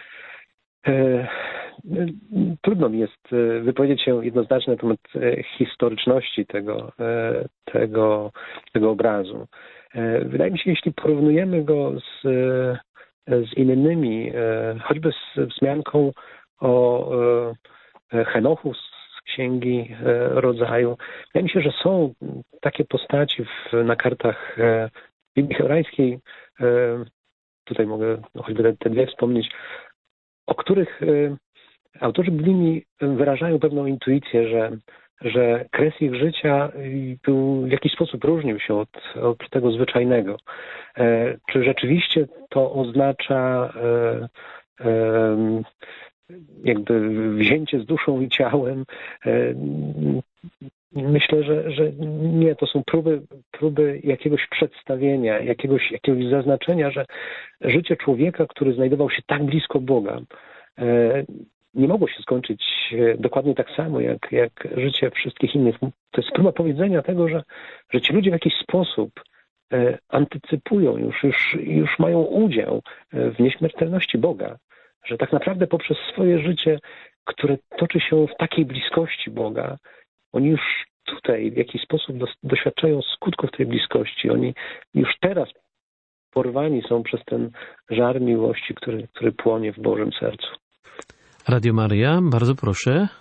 Trudno mi jest wypowiedzieć się jednoznacznie na temat historyczności tego, tego, tego obrazu. Wydaje mi się, jeśli porównujemy go z, z innymi, choćby z wzmianką o Henochu z Księgi Rodzaju, wydaje mi się, że są takie postaci w, na kartach Biblii hebrajskiej, tutaj mogę choćby te, te dwie wspomnieć, o których y, autorzy biblijni wyrażają pewną intuicję, że, że kres ich życia był, w jakiś sposób różnił się od, od tego zwyczajnego. E, czy rzeczywiście to oznacza e, e, jakby wzięcie z duszą i ciałem? E, myślę, że, że nie, to są próby, próby jakiegoś przedstawienia, jakiegoś, jakiegoś zaznaczenia, że życie człowieka, który znajdował się tak blisko Boga, nie mogło się skończyć dokładnie tak samo, jak, jak życie wszystkich innych. To jest próba powiedzenia tego, że, że ci ludzie w jakiś sposób antycypują, już, już, już mają udział w nieśmiertelności Boga, że tak naprawdę poprzez swoje życie, które toczy się w takiej bliskości Boga, oni już tutaj w jakiś sposób doświadczają skutków tej bliskości. Oni już teraz porwani są przez ten żar miłości, który, który płonie w Bożym sercu. Radio Maryja, bardzo proszę.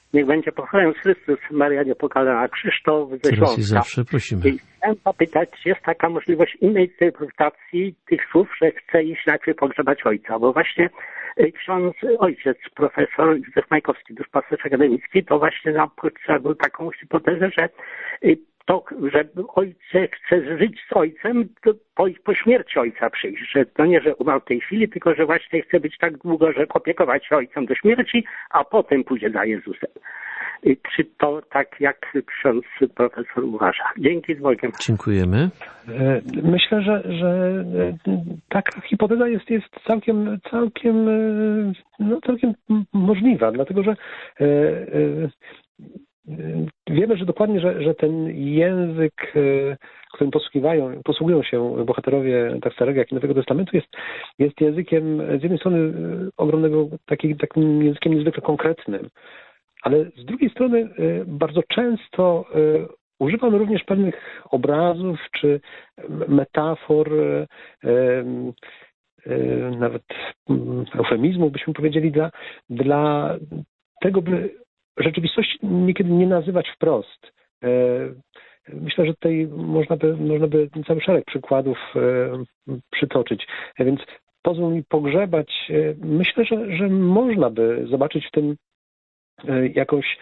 Niech będzie pochwalony Chrystus, Maria Niepokalana. Krzysztof ze Teraz i Śląska. zawsze prosimy. I chciałem zapytać, czy jest taka możliwość innej interpretacji tych słów, że chce iść najpierw pogrzebać ojca, bo właśnie y, ksiądz, ojciec, profesor Józef Majkowski, duszpasterz akademicki, to właśnie nam przedstawił taką hipotezę, że y, to, że ojciec chce żyć z ojcem, to po, po śmierci ojca przyjść, że to nie, że umarł w tej chwili, tylko że właśnie chce być tak długo, że opiekować się ojcem do śmierci, a potem pójdzie za Jezusem. I czy to tak, jak ksiądz profesor uważa? Dzięki, z Bogiem. Dziękujemy. Myślę, że, że taka hipoteza jest, jest całkiem, całkiem, no, całkiem możliwa, dlatego że wiemy, że dokładnie, że, że ten język, którym posługiwają, posługują się bohaterowie tak Starego, jak i Nowego Testamentu, jest, jest językiem z jednej strony ogromnego, taki, takim językiem niezwykle konkretnym, ale z drugiej strony bardzo często używa on również pewnych obrazów czy metafor, nawet eufemizmów, byśmy powiedzieli, dla, dla tego, by rzeczywistości niekiedy nie nazywać wprost. Myślę, że tutaj można by, można by cały szereg przykładów przytoczyć. Więc pozwól mi pogrzebać. Myślę, że, że można by zobaczyć w tym jakąś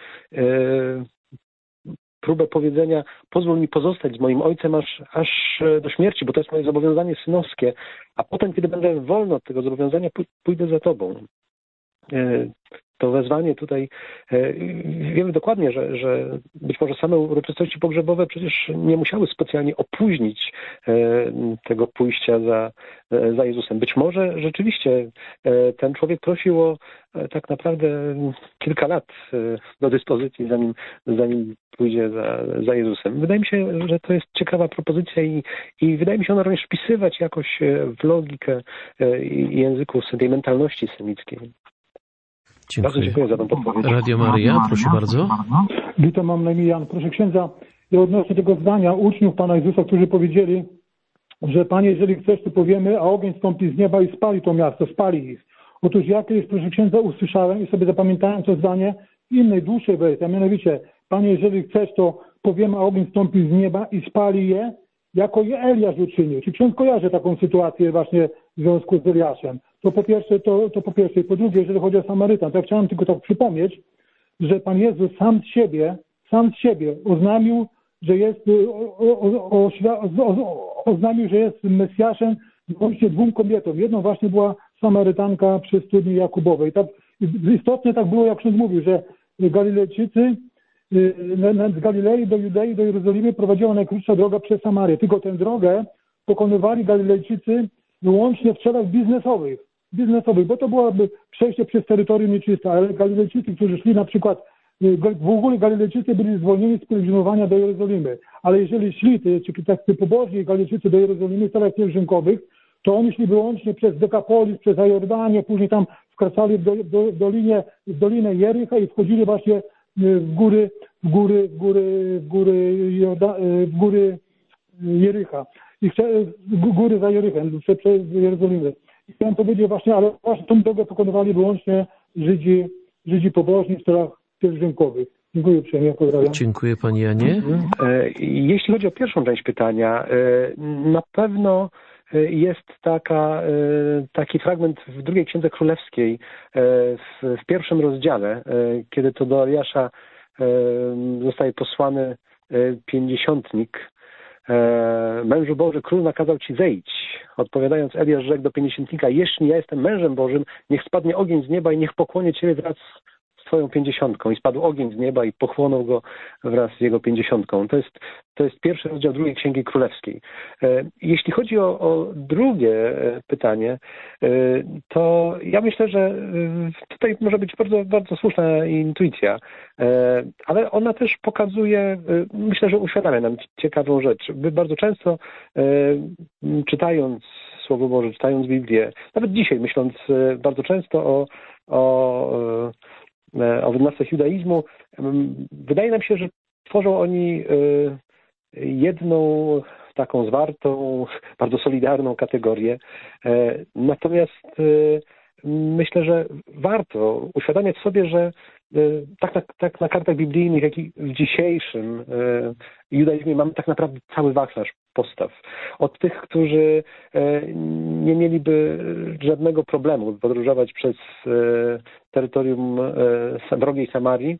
próbę powiedzenia, pozwól mi pozostać z moim ojcem aż, aż do śmierci, bo to jest moje zobowiązanie synowskie, a potem, kiedy będę wolny od tego zobowiązania, pójdę za tobą. To wezwanie tutaj, wiemy dokładnie, że, że być może same uroczystości pogrzebowe przecież nie musiały specjalnie opóźnić tego pójścia za, za Jezusem. Być może rzeczywiście ten człowiek prosił o tak naprawdę kilka lat do dyspozycji, zanim, zanim pójdzie za, za Jezusem. Wydaje mi się, że to jest ciekawa propozycja i, i wydaje mi się ona również wpisywać jakoś w logikę języku sentymentalności semickiej. Dziękuję. Bardzo dziękuję za tę podpowiedź. Radio Maryja, proszę bardzo. Witam, mam na imię Jan. Proszę księdza, ja odnoszę tego zdania uczniów Pana Jezusa, którzy powiedzieli, że Panie, jeżeli chcesz, to powiemy, a ogień stąpi z nieba i spali to miasto, spali ich. Otóż ja kiedyś, proszę księdza, usłyszałem i sobie zapamiętałem to zdanie w innej, dłuższej wersji, a mianowicie, Panie, jeżeli chcesz, to powiemy, a ogień stąpi z nieba i spali je, jako je Eliasz uczynił. Czy ksiądz kojarzy taką sytuację właśnie w związku z Eliaszem? To po pierwsze, to, to po pierwsze. I po drugie, jeżeli chodzi o Samarytan, to ja chciałem tylko tak przypomnieć, że Pan Jezus sam z siebie, sam z siebie oznamił, że jest, o, o, o, oznamił, że jest Mesjaszem właśnie dwóm kobietom. Jedną właśnie była Samarytanka przy studni Jakubowej. Tak, istotnie tak było, jak ksiądz mówił, że Galilejczycy z Galilei do Judei, do Jerozolimy prowadziła najkrótsza droga przez Samarię. Tylko tę drogę pokonywali Galilejczycy wyłącznie w celach biznesowych. biznesowych, bo to byłoby przejście przez terytorium nieczyste, ale Galilejczycy, którzy szli na przykład, w ogóle Galilejczycy byli zwolnieni z pielgrzymowania do Jerozolimy, ale jeżeli szli, czy tacy pobożni Galilejczycy do Jerozolimy w celach pielgrzymkowych, to oni szli wyłącznie przez Dekapolis, przez Jordanię, później tam wkraczali w, do, do, dolinie, w Dolinę Jericha i wchodzili właśnie w góry, w góry, w góry, w góry, Jorda, w góry Jericha. I chce, góry za Jerychem, przez Jerozolimę. I chciałem powiedzieć właśnie, ale właśnie tą drogę pokonywali wyłącznie Żydzi, Żydzi pobożni w celach pielgrzymkowych. Dziękuję uprzejmie, pozdrawiam. Dziękuję Panie Janie. Jeśli chodzi o pierwszą część pytania, na pewno jest taka, taki fragment w drugiej Księdze Królewskiej, w, w pierwszym rozdziale, kiedy to do Eliasza zostaje posłany pięćdziesiątnik. Mężu Boży, król nakazał ci zejdź. Odpowiadając, Eliasz rzekł do pięćdziesiętnika, jeśli ja jestem mężem Bożym, niech spadnie ogień z nieba i niech pochłonie ciebie wraz z twoją pięćdziesiątką. I spadł ogień z nieba i pochłonął go wraz z jego pięćdziesiątką. To jest, to jest pierwszy rozdział drugiej Księgi Królewskiej. Jeśli chodzi o, o drugie pytanie, to ja myślę, że tutaj może być bardzo, bardzo słuszna intuicja, ale ona też pokazuje, myślę, że uświadamia nam ciekawą rzecz. My bardzo często czytając Słowo Boże, czytając Biblię, nawet dzisiaj myśląc bardzo często o, o o wynalazcach judaizmu, wydaje nam się, że tworzą oni jedną taką zwartą, bardzo solidarną kategorię. Natomiast myślę, że warto uświadamiać sobie, że tak na, tak na kartach biblijnych, jak i w dzisiejszym judaizmie mamy tak naprawdę cały wachlarz postaw. Od tych, którzy nie mieliby żadnego problemu podróżować przez terytorium wrogiej Samarii,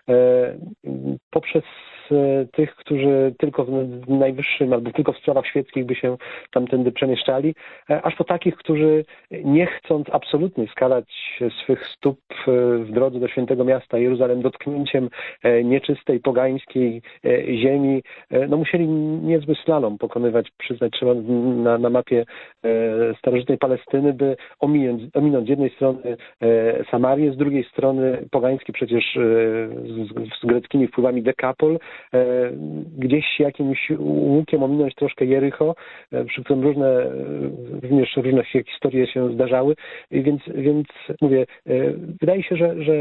poprzez tych, którzy tylko w najwyższym albo tylko w sprawach świeckich by się tamtędy przemieszczali, aż po takich, którzy nie chcąc absolutnie skalać swych stóp w drodze do świętego miasta Jeruzalem dotknięciem nieczystej, pogańskiej ziemi, no musieli niezły slalom pokonywać, przyznać trzeba, na, na mapie starożytnej Palestyny, by ominąć, ominąć z jednej strony Samarię, z drugiej strony pogański przecież z, z greckimi wpływami Dekapol, gdzieś jakimś łukiem ominąć troszkę Jericho, przy którym różne, również różne historie się zdarzały, więc, więc mówię, wydaje się, że, że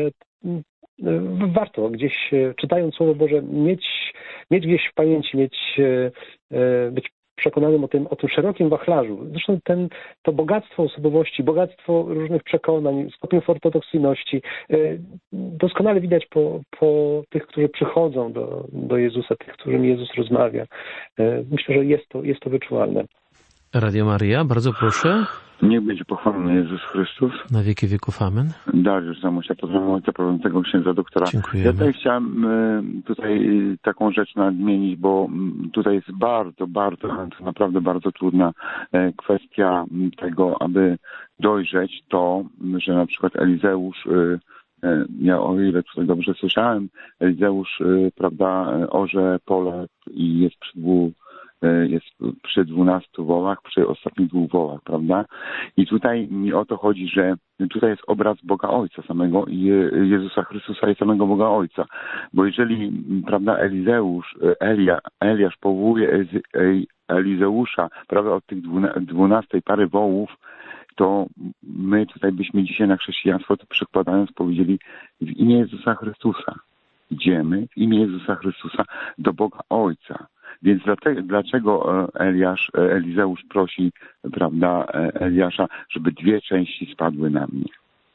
warto gdzieś, czytając Słowo Boże, mieć, mieć gdzieś w pamięci, mieć, być przekonanym o tym, o tym szerokim wachlarzu. Zresztą ten, to bogactwo osobowości, bogactwo różnych przekonań, stopniów ortodoksyjności doskonale widać po, po tych, którzy przychodzą do, do Jezusa, tych, którym Jezus rozmawia. Myślę, że jest to, jest to wyczuwalne. Radio Maria, bardzo proszę. Niech będzie pochwalony Jezus Chrystus. Na wieki wieków, amen. Dariusz Zamosia, pozdrawiam ojca prowadzącego księdza doktora. Dziękujemy. Ja tutaj chciałem tutaj taką rzecz nadmienić, bo tutaj jest bardzo, bardzo, to naprawdę bardzo trudna kwestia tego, aby dojrzeć to, że na przykład Elizeusz, ja o ile tutaj dobrze słyszałem, Elizeusz, prawda, orze pole i jest przy dwóch jest przy dwunastu wołach, przy ostatnich dwóch wołach, prawda? I tutaj mi o to chodzi, że tutaj jest obraz Boga Ojca samego i Jezusa Chrystusa i samego Boga Ojca. Bo jeżeli, prawda, Elizeusz, Elia, Eliasz powołuje Elizeusza, prawda, od tych dwunastej pary wołów, to my tutaj byśmy dzisiaj na chrześcijaństwo to przekładając powiedzieli w imię Jezusa Chrystusa. Idziemy w imię Jezusa Chrystusa do Boga Ojca. Więc dlatego, dlaczego Eliasz, Elizeusz prosi, prawda, Eliasza, żeby dwie części spadły na mnie?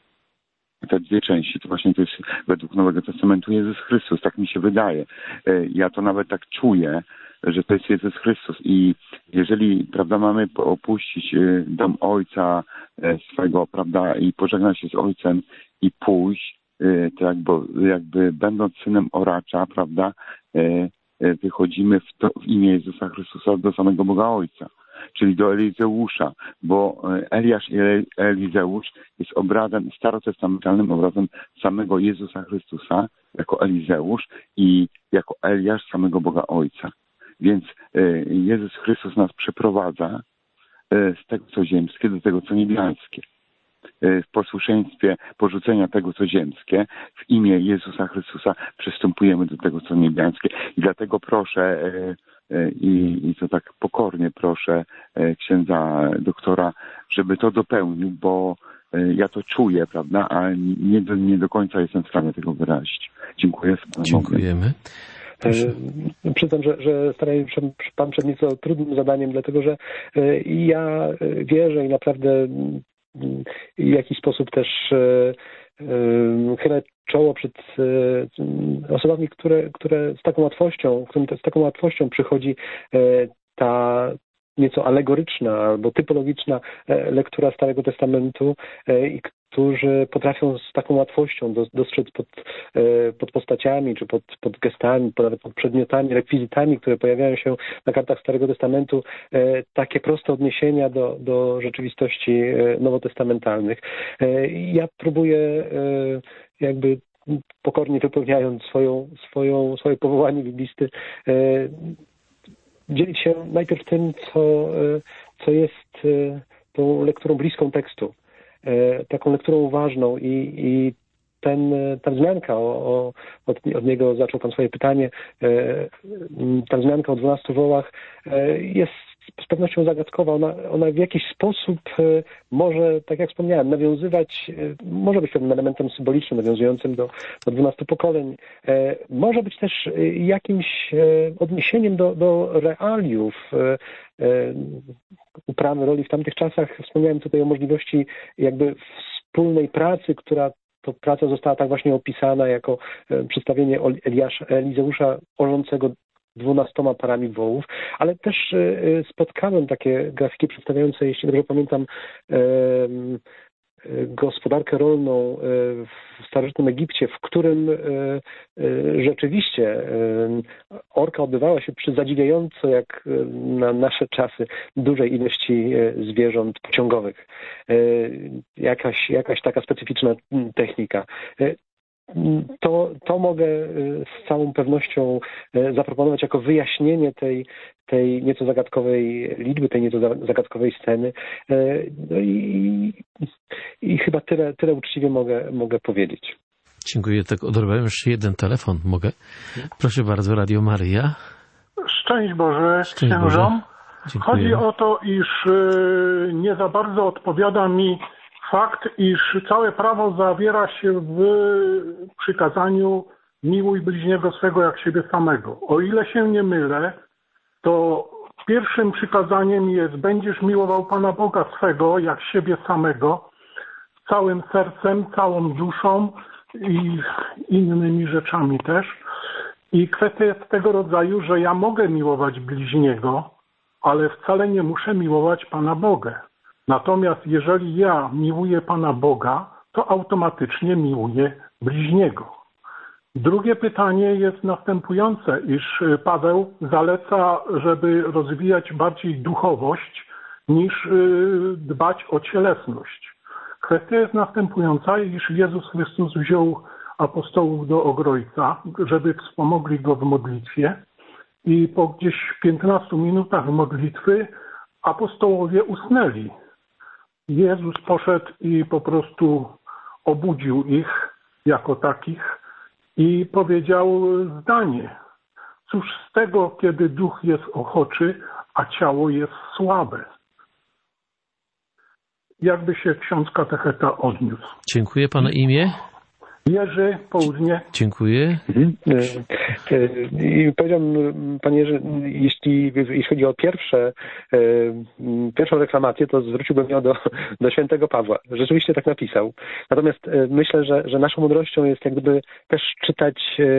Te dwie części, to właśnie to jest według Nowego Testamentu Jezus Chrystus, tak mi się wydaje. Ja to nawet tak czuję, że to jest Jezus Chrystus i jeżeli, prawda, mamy opuścić dom Ojca swego, prawda, i pożegnać się z Ojcem i pójść, to jakby, jakby będąc synem oracza, prawda, wychodzimy w, to, w imię Jezusa Chrystusa do samego Boga Ojca, czyli do Elizeusza, bo Eliasz i Elizeusz jest obrazem, starotestamentalnym obrazem samego Jezusa Chrystusa jako Elizeusz i jako Eliasz samego Boga Ojca. Więc Jezus Chrystus nas przeprowadza z tego, co ziemskie, do tego, co niebiańskie. W posłuszeństwie porzucenia tego, co ziemskie, w imię Jezusa Chrystusa przystępujemy do tego, co niebiańskie. I dlatego proszę, i, i to tak pokornie proszę księdza doktora, żeby to dopełnił, bo ja to czuję, prawda, a nie do, nie do końca jestem w stanie tego wyrazić. Dziękuję. Dziękujemy. Proszę. Przyznam, że, że staraję się pan przed nieco trudnym zadaniem, dlatego że ja wierzę i naprawdę w jakiś sposób też chylę czoło przed osobami, które, które z taką łatwością, którym z taką łatwością przychodzi ta nieco alegoryczna albo typologiczna lektura Starego Testamentu i którzy potrafią z taką łatwością dostrzec pod, pod postaciami, czy pod, pod gestami, pod, pod przedmiotami, rekwizytami, które pojawiają się na kartach Starego Testamentu, takie proste odniesienia do, do rzeczywistości nowotestamentalnych. Ja próbuję jakby pokornie wypełniając swoją, swoją, swoje powołanie biblisty, dzielić się najpierw tym, co, co jest tą lekturą bliską tekstu, taką lekturą uważną i, i ten, ta wzmianka, o, o, od, od niego zaczął pan swoje pytanie, ta wzmianka o dwunastu wołach jest z pewnością zagadkowa. Ona, ona w jakiś sposób może, tak jak wspomniałem, nawiązywać, może być pewnym elementem symbolicznym, nawiązującym do, do dwunastu pokoleń. Może być też jakimś odniesieniem do, do realiów uprawy roli w tamtych czasach. Wspomniałem tutaj o możliwości jakby wspólnej pracy, która to praca została tak właśnie opisana jako przedstawienie Eliasza, Elizeusza orzącego dwunastoma parami wołów, ale też spotkałem takie grafiki przedstawiające, jeśli dobrze pamiętam, gospodarkę rolną w starożytnym Egipcie, w którym rzeczywiście orka odbywała się przy zadziwiająco, jak na nasze czasy, dużej ilości zwierząt pociągowych. Jakaś, jakaś taka specyficzna technika. To, to mogę z całą pewnością zaproponować jako wyjaśnienie tej, tej nieco zagadkowej liczby, tej nieco zagadkowej sceny. No i, i chyba tyle, tyle uczciwie mogę, mogę powiedzieć. Dziękuję. Tak odebrałem jeszcze jeden telefon. Mogę? Proszę bardzo, Radio Maryja. Szczęść Boże, księżom. Chodzi o to, iż nie za bardzo odpowiada mi fakt, iż całe prawo zawiera się w przykazaniu miłuj bliźniego swego jak siebie samego. O ile się nie mylę, to pierwszym przykazaniem jest będziesz miłował Pana Boga swego jak siebie samego całym sercem, całą duszą i innymi rzeczami też. I kwestia jest tego rodzaju, że ja mogę miłować bliźniego, ale wcale nie muszę miłować Pana Boga. Natomiast jeżeli ja miłuję Pana Boga, to automatycznie miłuję bliźniego. Drugie pytanie jest następujące, iż Paweł zaleca, żeby rozwijać bardziej duchowość niż dbać o cielesność. Kwestia jest następująca, iż Jezus Chrystus wziął apostołów do Ogrojca, żeby wspomogli go w modlitwie i po gdzieś piętnastu minutach modlitwy apostołowie usnęli. Jezus poszedł i po prostu obudził ich jako takich i powiedział zdanie. Cóż z tego, kiedy duch jest ochoczy, a ciało jest słabe? Jakby się ksiądz katecheta odniósł. Dziękuję. Pana imię? Jerzy, Południe. Dziękuję. Mhm. I powiedziałbym, panie Jerzy, jeśli, jeśli chodzi o pierwsze, pierwszą reklamację, to zwróciłbym ją do, do świętego Pawła. Rzeczywiście tak napisał. Natomiast myślę, że, że naszą mądrością jest jak gdyby też czytać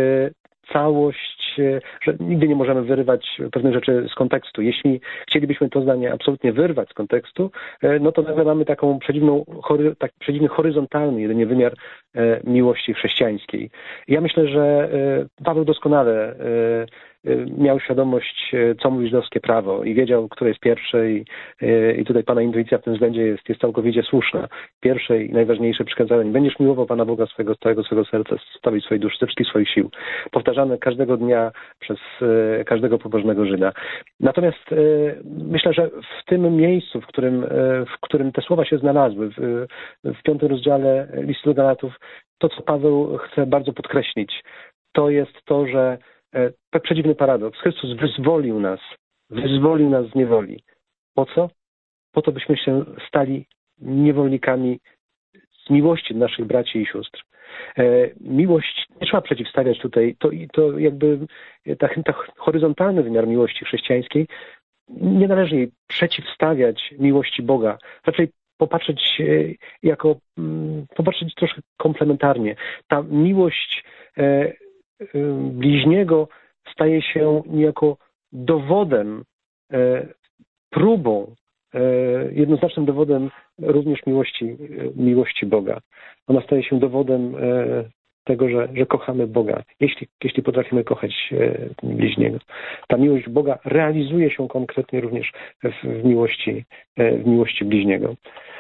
całość, że nigdy nie możemy wyrywać pewnych rzeczy z kontekstu. Jeśli chcielibyśmy to zdanie absolutnie wyrwać z kontekstu, no to nagle mamy taką przedziwną, tak przedziwny horyzontalny jedynie wymiar miłości chrześcijańskiej. Ja myślę, że Paweł doskonale miał świadomość, co mówi żydowskie prawo i wiedział, które jest pierwsze i, i tutaj Pana intuicja w tym względzie jest, jest całkowicie słuszna. Pierwsze i najważniejsze przykazanie. Będziesz miłował Pana Boga swego, z całego swego serca, z całej swojej duszy, ze wszystkich swoich sił. Powtarzane każdego dnia przez każdego pobożnego Żyda. Natomiast myślę, że w tym miejscu, w którym, w którym te słowa się znalazły, w, w piątym rozdziale listu do Galatów, to, co Paweł chce bardzo podkreślić, to jest to, że tak przedziwny paradoks. Chrystus wyzwolił nas, wyzwolił nas z niewoli. Po co? Po to, byśmy się stali niewolnikami z miłości do naszych braci i sióstr. E, miłość, nie trzeba przeciwstawiać tutaj, to, to jakby ta, ta horyzontalny wymiar miłości chrześcijańskiej, nie należy jej przeciwstawiać miłości Boga. Raczej popatrzeć jako, popatrzeć troszkę komplementarnie. Ta miłość e, bliźniego staje się niejako dowodem, próbą, jednoznacznym dowodem również miłości, miłości Boga. Ona staje się dowodem tego, że, że kochamy Boga, jeśli, jeśli potrafimy kochać bliźniego. Ta miłość Boga realizuje się konkretnie również w, w miłości, w miłości bliźniego.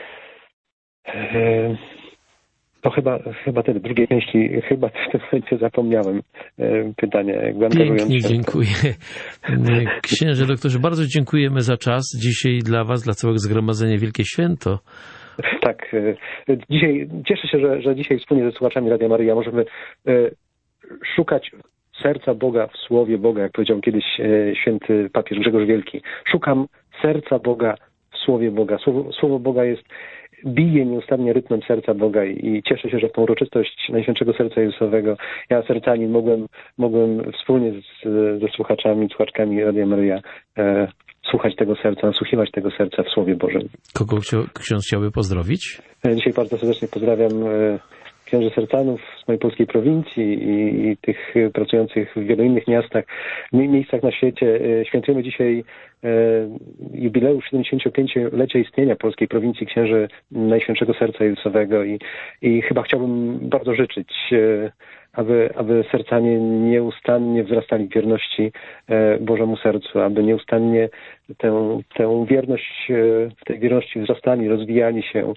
To chyba, chyba tyle. Drugiej części chyba w tym momencie zapomniałem pytania. Pięknie, dziękuję. Księże doktorze, bardzo dziękujemy za czas. Dzisiaj dla Was, dla całego zgromadzenia Wielkie Święto. Tak. Dzisiaj cieszę się, że, że dzisiaj wspólnie ze słuchaczami Radia Maryja możemy szukać serca Boga w Słowie Boga, jak powiedział kiedyś święty papież Grzegorz Wielki. Szukam serca Boga w Słowie Boga. Słowo, Słowo Boga jest bije nieustannie rytmem serca Boga i cieszę się, że w tą uroczystość Najświętszego Serca Jezusowego ja, sercanin, mogłem, mogłem wspólnie z, ze słuchaczami, słuchaczkami Radia Maryja e, słuchać tego serca, nasłuchiwać tego serca w Słowie Bożym. Kogo ksiądz chciałby pozdrowić? Dzisiaj bardzo serdecznie pozdrawiam e, księży sercanów z mojej polskiej prowincji i, i tych pracujących w wielu innych miastach, miejscach na świecie. Świętujemy dzisiaj jubileusz siedemdziesięciopięciolecia istnienia polskiej prowincji księży Najświętszego Serca Jezusowego i, i chyba chciałbym bardzo życzyć, aby, aby sercanie nieustannie wzrastali w wierności Bożemu Sercu, aby nieustannie tę, tę wierność, w tej wierności wzrastali, rozwijali się.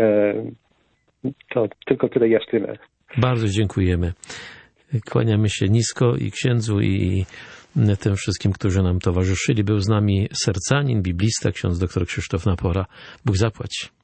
To tylko tyle, ja tyle. Bardzo dziękujemy. Kłaniamy się nisko i księdzu, i tym wszystkim, którzy nam towarzyszyli. Był z nami sercanin, biblista, ksiądz dr Krzysztof Napora. Bóg zapłać.